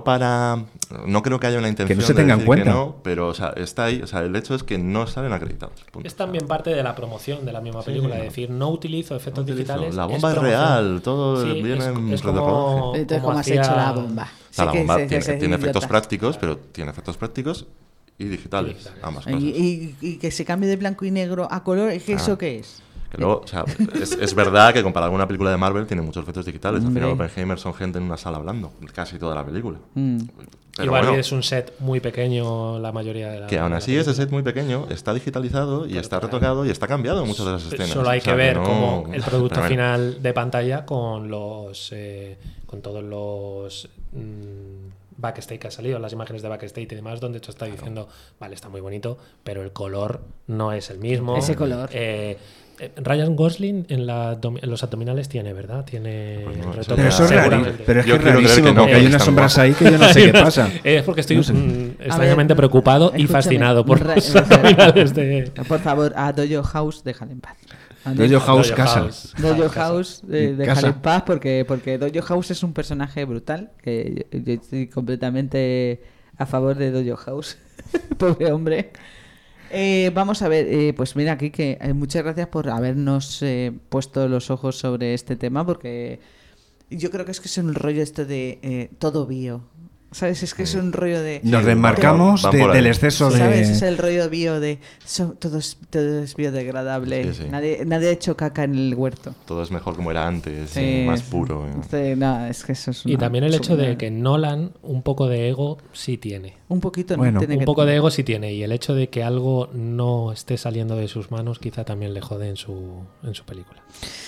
creo que haya una intención se de tenga en decir cuenta. que no, pero o sea, está ahí, o sea, el hecho es que no salen acreditados. Punto. Es también parte de la promoción de la misma película, sí. es decir, no utilizo efectos No utilizo, digitales. la bomba es promoción. real, todo Sí, viene en es retroplaje. como, Entonces, como ¿cómo has hecho hacía- la bomba? O sea, la Sí que bomba se- tiene se- efectos idiota. prácticos, pero tiene efectos prácticos y digitales, digitales. ambas cosas. Y que se cambie de blanco y negro a color, ¿es que Ah. ¿eso qué es? Que luego, o sea, es verdad que comparado con una película de Marvel tiene muchos efectos digitales. Al final Hombre. Oppenheimer son gente en una sala hablando, casi toda la película. Mm. Y Barbie es un set muy pequeño la mayoría de la Que aún de la así película. ese set muy pequeño está digitalizado y está retocado y está cambiado en muchas de las escenas. Solo hay O sea, que ver no- cómo el producto pero bueno, final de pantalla con con todos los backstage que ha salido, las imágenes de backstage y demás, donde tú estás diciendo, vale, está muy bonito, pero el color no es el mismo. Ese color. Ryan Gosling en los abdominales tiene, ¿verdad? Tiene Pues no, retoque, Pero eso es seguramente. rarísimo, pero es que Yo es quiero creer rarísimo que no, porque hay porque unas está sombras guapo. ahí que yo no sé qué pasa. Es porque estoy No sé. extrañamente A ver, preocupado y escúchame, fascinado por Ra- los abdominales de... Por favor, a Dojo House, déjale en paz. Dojo House casa. Dojo House, déjale Casa. en paz porque Dojo House es un personaje brutal que yo estoy completamente a favor de Dojo House. Pobre hombre. Vamos a ver, pues mira, Kike, muchas gracias por habernos puesto los ojos sobre este tema porque yo creo que es un rollo esto de todo bio. ¿Sabes? Es que es un rollo de... Nos desmarcamos van por ahí. del exceso ¿Sabes? Es de... el rollo bio de... todo es biodegradable. Sí, sí. Nadie ha hecho caca en el huerto. Todo es mejor como era antes, Sí, más sí. puro. Sí, no, es que eso es Y una también el hecho de subida. que Nolan un poco de ego sí tiene. Un poquito, Bueno, ¿no? Tiene Un que- poco de ego sí tiene. Y el hecho de que algo no esté saliendo de sus manos quizá también le jode en su película.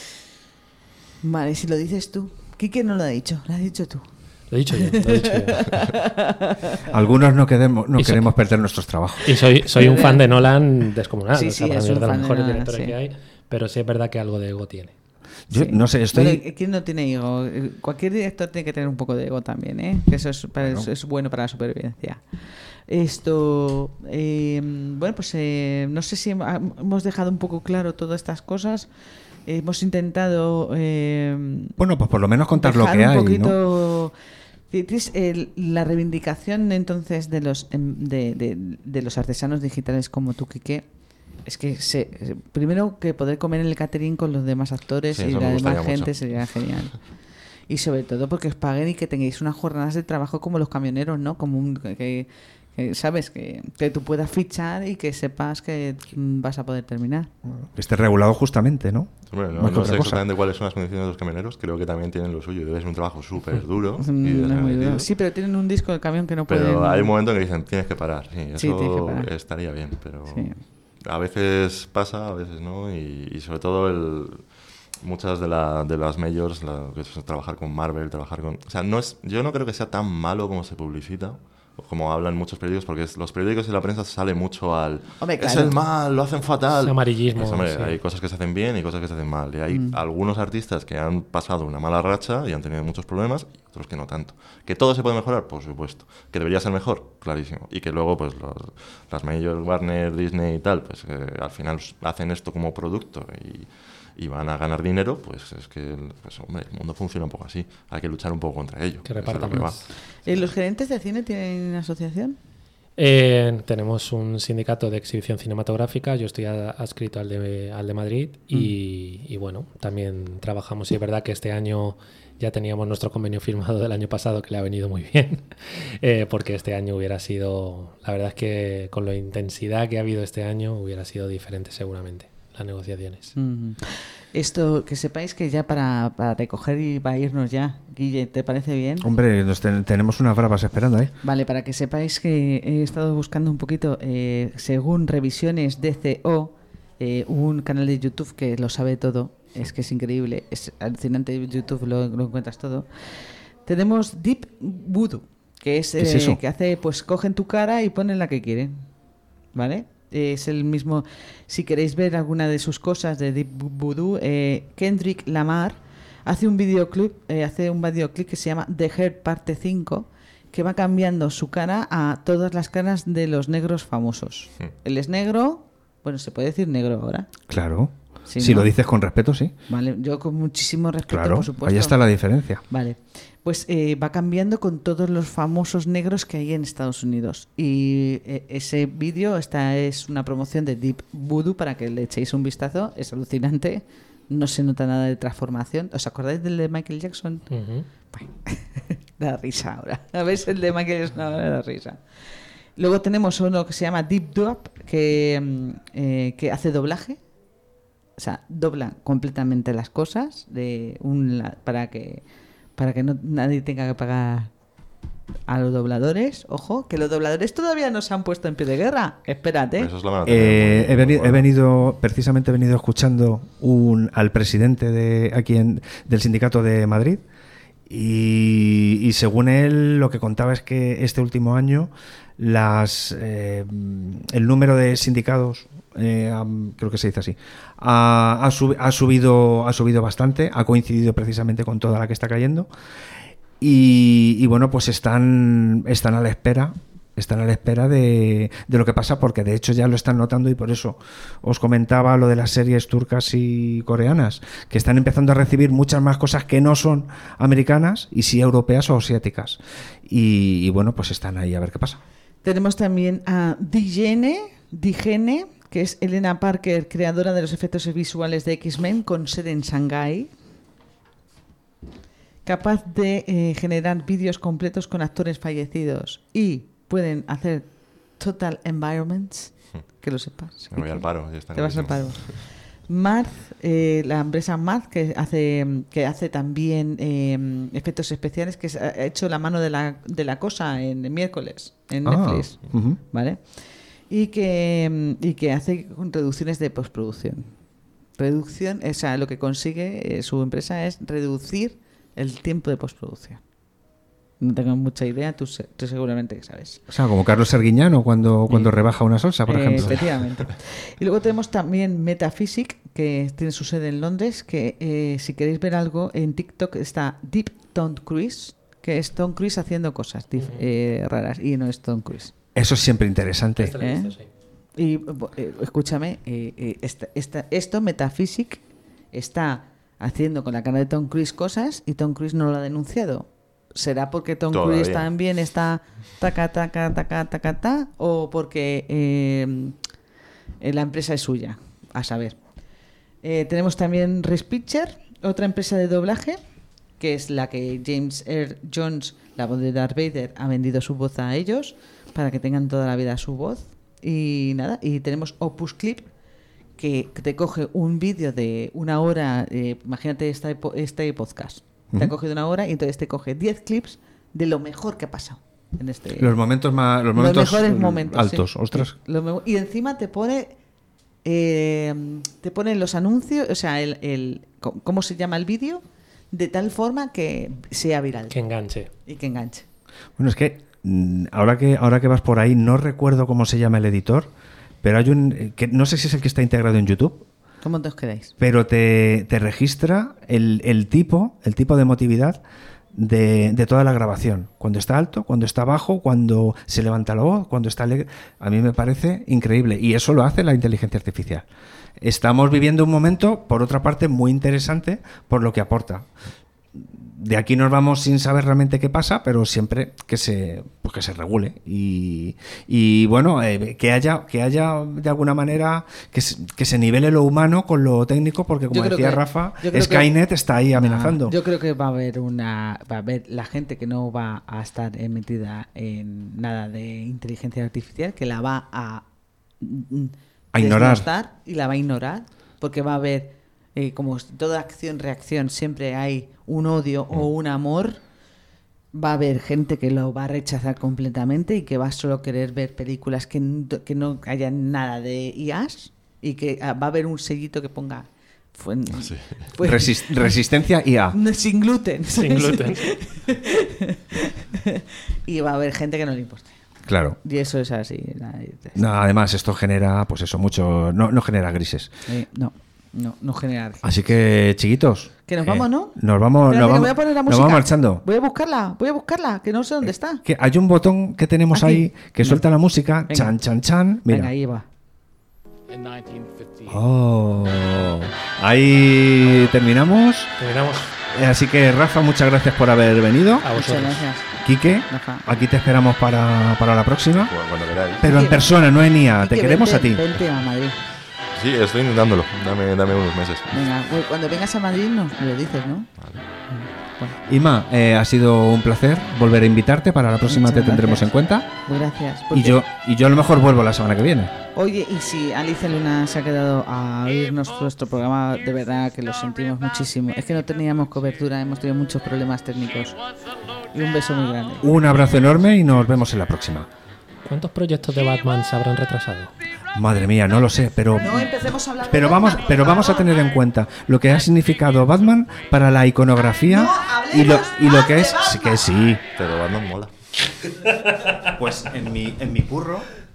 Vale, si lo dices tú. Quique no lo ha dicho, lo has dicho tú. Lo he dicho yo, lo he dicho yo. Algunos no Y so- queremos perder nuestros trabajos. Y soy un fan de Nolan descomunal. Sí, o sea, sí, para es mí es un de los fan de mejores Nolan, directores sí. que hay. Pero sí es verdad que algo de ego tiene. Yo Sí. no sé, estoy... Pero, ¿quién no tiene ego? Cualquier director tiene que tener un poco de ego también, ¿eh? Que eso es bueno para la supervivencia. Esto, bueno, pues no sé si hemos dejado un poco claro todas estas cosas. Hemos intentado Bueno, pues por lo menos contar lo dejar que un hay, ¿no? poquito... Cris, la reivindicación entonces de los artesanos digitales como tú, Quique, es que primero que poder comer en el catering con los demás actores Sí, y eso la me demás gustaría gente mucho. sería genial. Y sobre todo porque os paguen y que tengáis unas jornadas de trabajo como los camioneros, ¿no? Como que sabes, que tú puedas fichar y que sepas que vas a poder terminar. Que esté regulado justamente, ¿no? Hombre, Más no que sé otra cosa. exactamente cuáles son las condiciones de los camioneros, creo que también tienen lo suyo. Debe ser un trabajo súper duro. y No es muy desagradecido. duro. Sí, pero tienen un disco de camión que no pueden... Pero hay un momento en que dicen, tienes que parar. Sí, eso Sí, tienes que parar. estaría bien, pero Sí. a veces pasa, a veces no. Y sobre todo muchas de las majors, que es trabajar con Marvel, trabajar con... O sea, yo no creo que sea tan malo como se publicita, o como hablan muchos periódicos, porque los periódicos y la prensa sale mucho al... Hombre, Es claro. el mal, lo hacen fatal. Ese amarillismo, Pues, hombre, sí. hay cosas que se hacen bien y cosas que se hacen mal. Y hay algunos artistas que han pasado una mala racha y han tenido muchos problemas, y otros que no tanto. ¿Que todo se puede mejorar? Por supuesto. ¿Que debería ser mejor? Clarísimo. Y que luego, pues, las majors, Warner, Disney y tal, pues, al final hacen esto como producto y van a ganar dinero, pues es que, pues, hombre, el mundo funciona un poco así. Hay que luchar un poco contra ello. Que Eso es repartan lo que va. más. ¿Los gerentes de cine tienen asociación? Tenemos un sindicato de exhibición cinematográfica, yo estoy adscrito al de Madrid y bueno, también trabajamos y es verdad que este año ya teníamos nuestro convenio firmado del año pasado que le ha venido muy bien, porque este año hubiera sido, la verdad es que con la intensidad que ha habido este año hubiera sido diferente seguramente las negociaciones. Esto, que sepáis que ya para recoger y para irnos ya, Guille, ¿te parece bien? Hombre, tenemos unas bravas esperando, ¿eh? Vale, para que sepáis que he estado buscando un poquito, según revisiones DCO, un canal de YouTube que lo sabe todo. Es que es increíble, es alucinante. YouTube lo encuentras todo. Tenemos Deep Voodoo, que es, ¿Qué es eso? que hace, pues cogen tu cara y ponen la que quieren, ¿vale? Es el mismo. Si queréis ver alguna de sus cosas de Deep Voodoo, Kendrick Lamar hace un videoclip que se llama The Hair Parte 5, que va cambiando su cara a todas las caras de los negros famosos. Él es negro, bueno, se puede decir negro ahora. Claro. Sí, Si ¿no? lo dices con respeto, sí. Vale, yo con muchísimo respeto, Claro, por supuesto. ahí está la diferencia. Vale, pues va cambiando con todos los famosos negros que hay en Estados Unidos. Y ese vídeo, esta es una promoción de Deep Voodoo para que le echéis un vistazo. Es alucinante, no se nota nada de transformación. ¿Os acordáis del de Michael Jackson? Ujú. Bueno, da risa ahora. A ver, el de Michael Jackson ahora da risa. Luego tenemos uno que se llama Deep Dub, que hace doblaje. O sea, dobla completamente las cosas para que nadie tenga que pagar a los dobladores. Ojo, que los dobladores todavía no se han puesto en pie de guerra. Espérate. Eso es lo van a tener muy bueno. Precisamente he venido escuchando al presidente del sindicato de Madrid y según él lo que contaba es que este último año el número de sindicados, creo que se dice así, ha subido bastante, ha coincidido precisamente con toda la que está cayendo y bueno, pues están a la espera de lo que pasa, porque de hecho ya lo están notando, y por eso os comentaba lo de las series turcas y coreanas, que están empezando a recibir muchas más cosas que no son americanas y sí europeas o asiáticas, y bueno, pues están ahí a ver qué pasa. Tenemos también a Digene, que es Elena Parker, creadora de los efectos visuales de X-Men, con sede en Shanghái, capaz de generar vídeos completos con actores fallecidos, y pueden hacer total environments, que lo sepas. Me voy al paro. Ya está Te vas al clarísimo. paro. Marth, la empresa Marth, que hace también efectos especiales, que ha hecho La mano de la cosa en miércoles, en Netflix, Ujú. ¿vale? Y que hace reducciones de postproducción. Reducción, o sea, lo que consigue su empresa es reducir el tiempo de postproducción. No tengo mucha idea, tú seguramente que sabes. O sea, como Carlos Arguiñano cuando rebaja una salsa, por ejemplo. Efectivamente. Y luego tenemos también Metaphysic, que tiene su sede en Londres, que si queréis ver algo, en TikTok está Deep Tom Cruise, que es Tom Cruise haciendo cosas raras, y no es Tom Cruise. Eso es siempre interesante. Este lo he visto, sí. Y escúchame, esto Metaphysic está haciendo con la cara de Tom Cruise cosas y Tom Cruise no lo ha denunciado. ¿Será porque Tom Todavía. Cruise también está ta, o porque la empresa es suya? A saber. Tenemos también Respitcher, otra empresa de doblaje, que es la que James Earl Jones, la voz de Darth Vader, ha vendido su voz a ellos para que tengan toda la vida su voz. Y nada, y tenemos Opus Clip, que te coge un vídeo de una hora, imagínate este podcast. Te ha cogido una hora y entonces te coge 10 clips de lo mejor que ha pasado en este. Los momentos los mejores momentos altos, sí. ostras. Y encima te pone los anuncios, o sea, cómo se llama el vídeo, de tal forma que sea viral Que enganche. y que enganche. Bueno, es que ahora que vas por ahí, no recuerdo cómo se llama el editor, pero hay que no sé si es el que está integrado en YouTube. ¿Cómo te os quedáis? Pero te registra el tipo de emotividad de toda la grabación. Cuando está alto, cuando está bajo, cuando se levanta la voz, cuando está alegre. A mí me parece increíble. Y eso lo hace la inteligencia artificial. Estamos viviendo un momento, por otra parte, muy interesante por lo que aporta. De aquí nos vamos sin saber realmente qué pasa, pero siempre que se regule y bueno, que haya de alguna manera que se nivele lo humano con lo técnico, porque como decía Rafa, Skynet está ahí amenazando. Yo creo que va a haber la gente que no va a estar metida en nada de inteligencia artificial, que la va a ignorar y la va a ignorar, porque va a haber como toda acción-reacción siempre hay un odio o un amor. Va a haber gente que lo va a rechazar completamente y que va a solo querer ver películas que no haya nada de IAs, y que va a haber un sellito que ponga Sí. Resistencia IA. sin gluten. Sin gluten. Y va a haber gente que no le importe. Claro. Y eso es así. No, además, esto genera, pues eso, mucho. No genera grises. No genera. Así que, chiquitos. Que nos vamos, ¿no? Nos vamos, Espérate, nos que vamos, voy a poner la nos música. vamos marchando. Voy a buscarla, que no sé dónde está. Que hay un botón que tenemos Aquí. ahí que suelta la música. Venga. Chan, chan, chan. Mira. Venga, ahí va. Oh, ahí terminamos. Terminamos. Así que, Rafa, muchas gracias por haber venido. A Muchas vosotros. gracias. Quique, Rafa. aquí te esperamos para la próxima. Cuando queráis. Pero en Quique, persona, no en IA. Te Que queremos a ti. Vente a Madrid. Sí, estoy intentándolo. Dame unos meses. Venga, cuando vengas a Madrid nos lo dices, ¿no? Bueno, Ima, ha sido un placer volver a invitarte. Para la próxima Muchas te tendremos gracias. en cuenta. muy gracias. Y yo a lo mejor vuelvo la semana que viene. Oye, y si Alicia Luna se ha quedado a oírnos nuestro programa, de verdad que lo sentimos muchísimo. Es que no teníamos cobertura, hemos tenido muchos problemas técnicos. Y un beso muy grande. Un abrazo enorme y nos vemos en la próxima. ¿Cuántos proyectos de Batman se habrán retrasado? Madre mía, no lo sé, pero No empecemos a hablar de pero Batman, pero por vamos a favor. tener en cuenta lo que ha significado Batman para la iconografía No, y lo hablemos que más es de sí que sí. Pero Batman mola. Pues en mi curro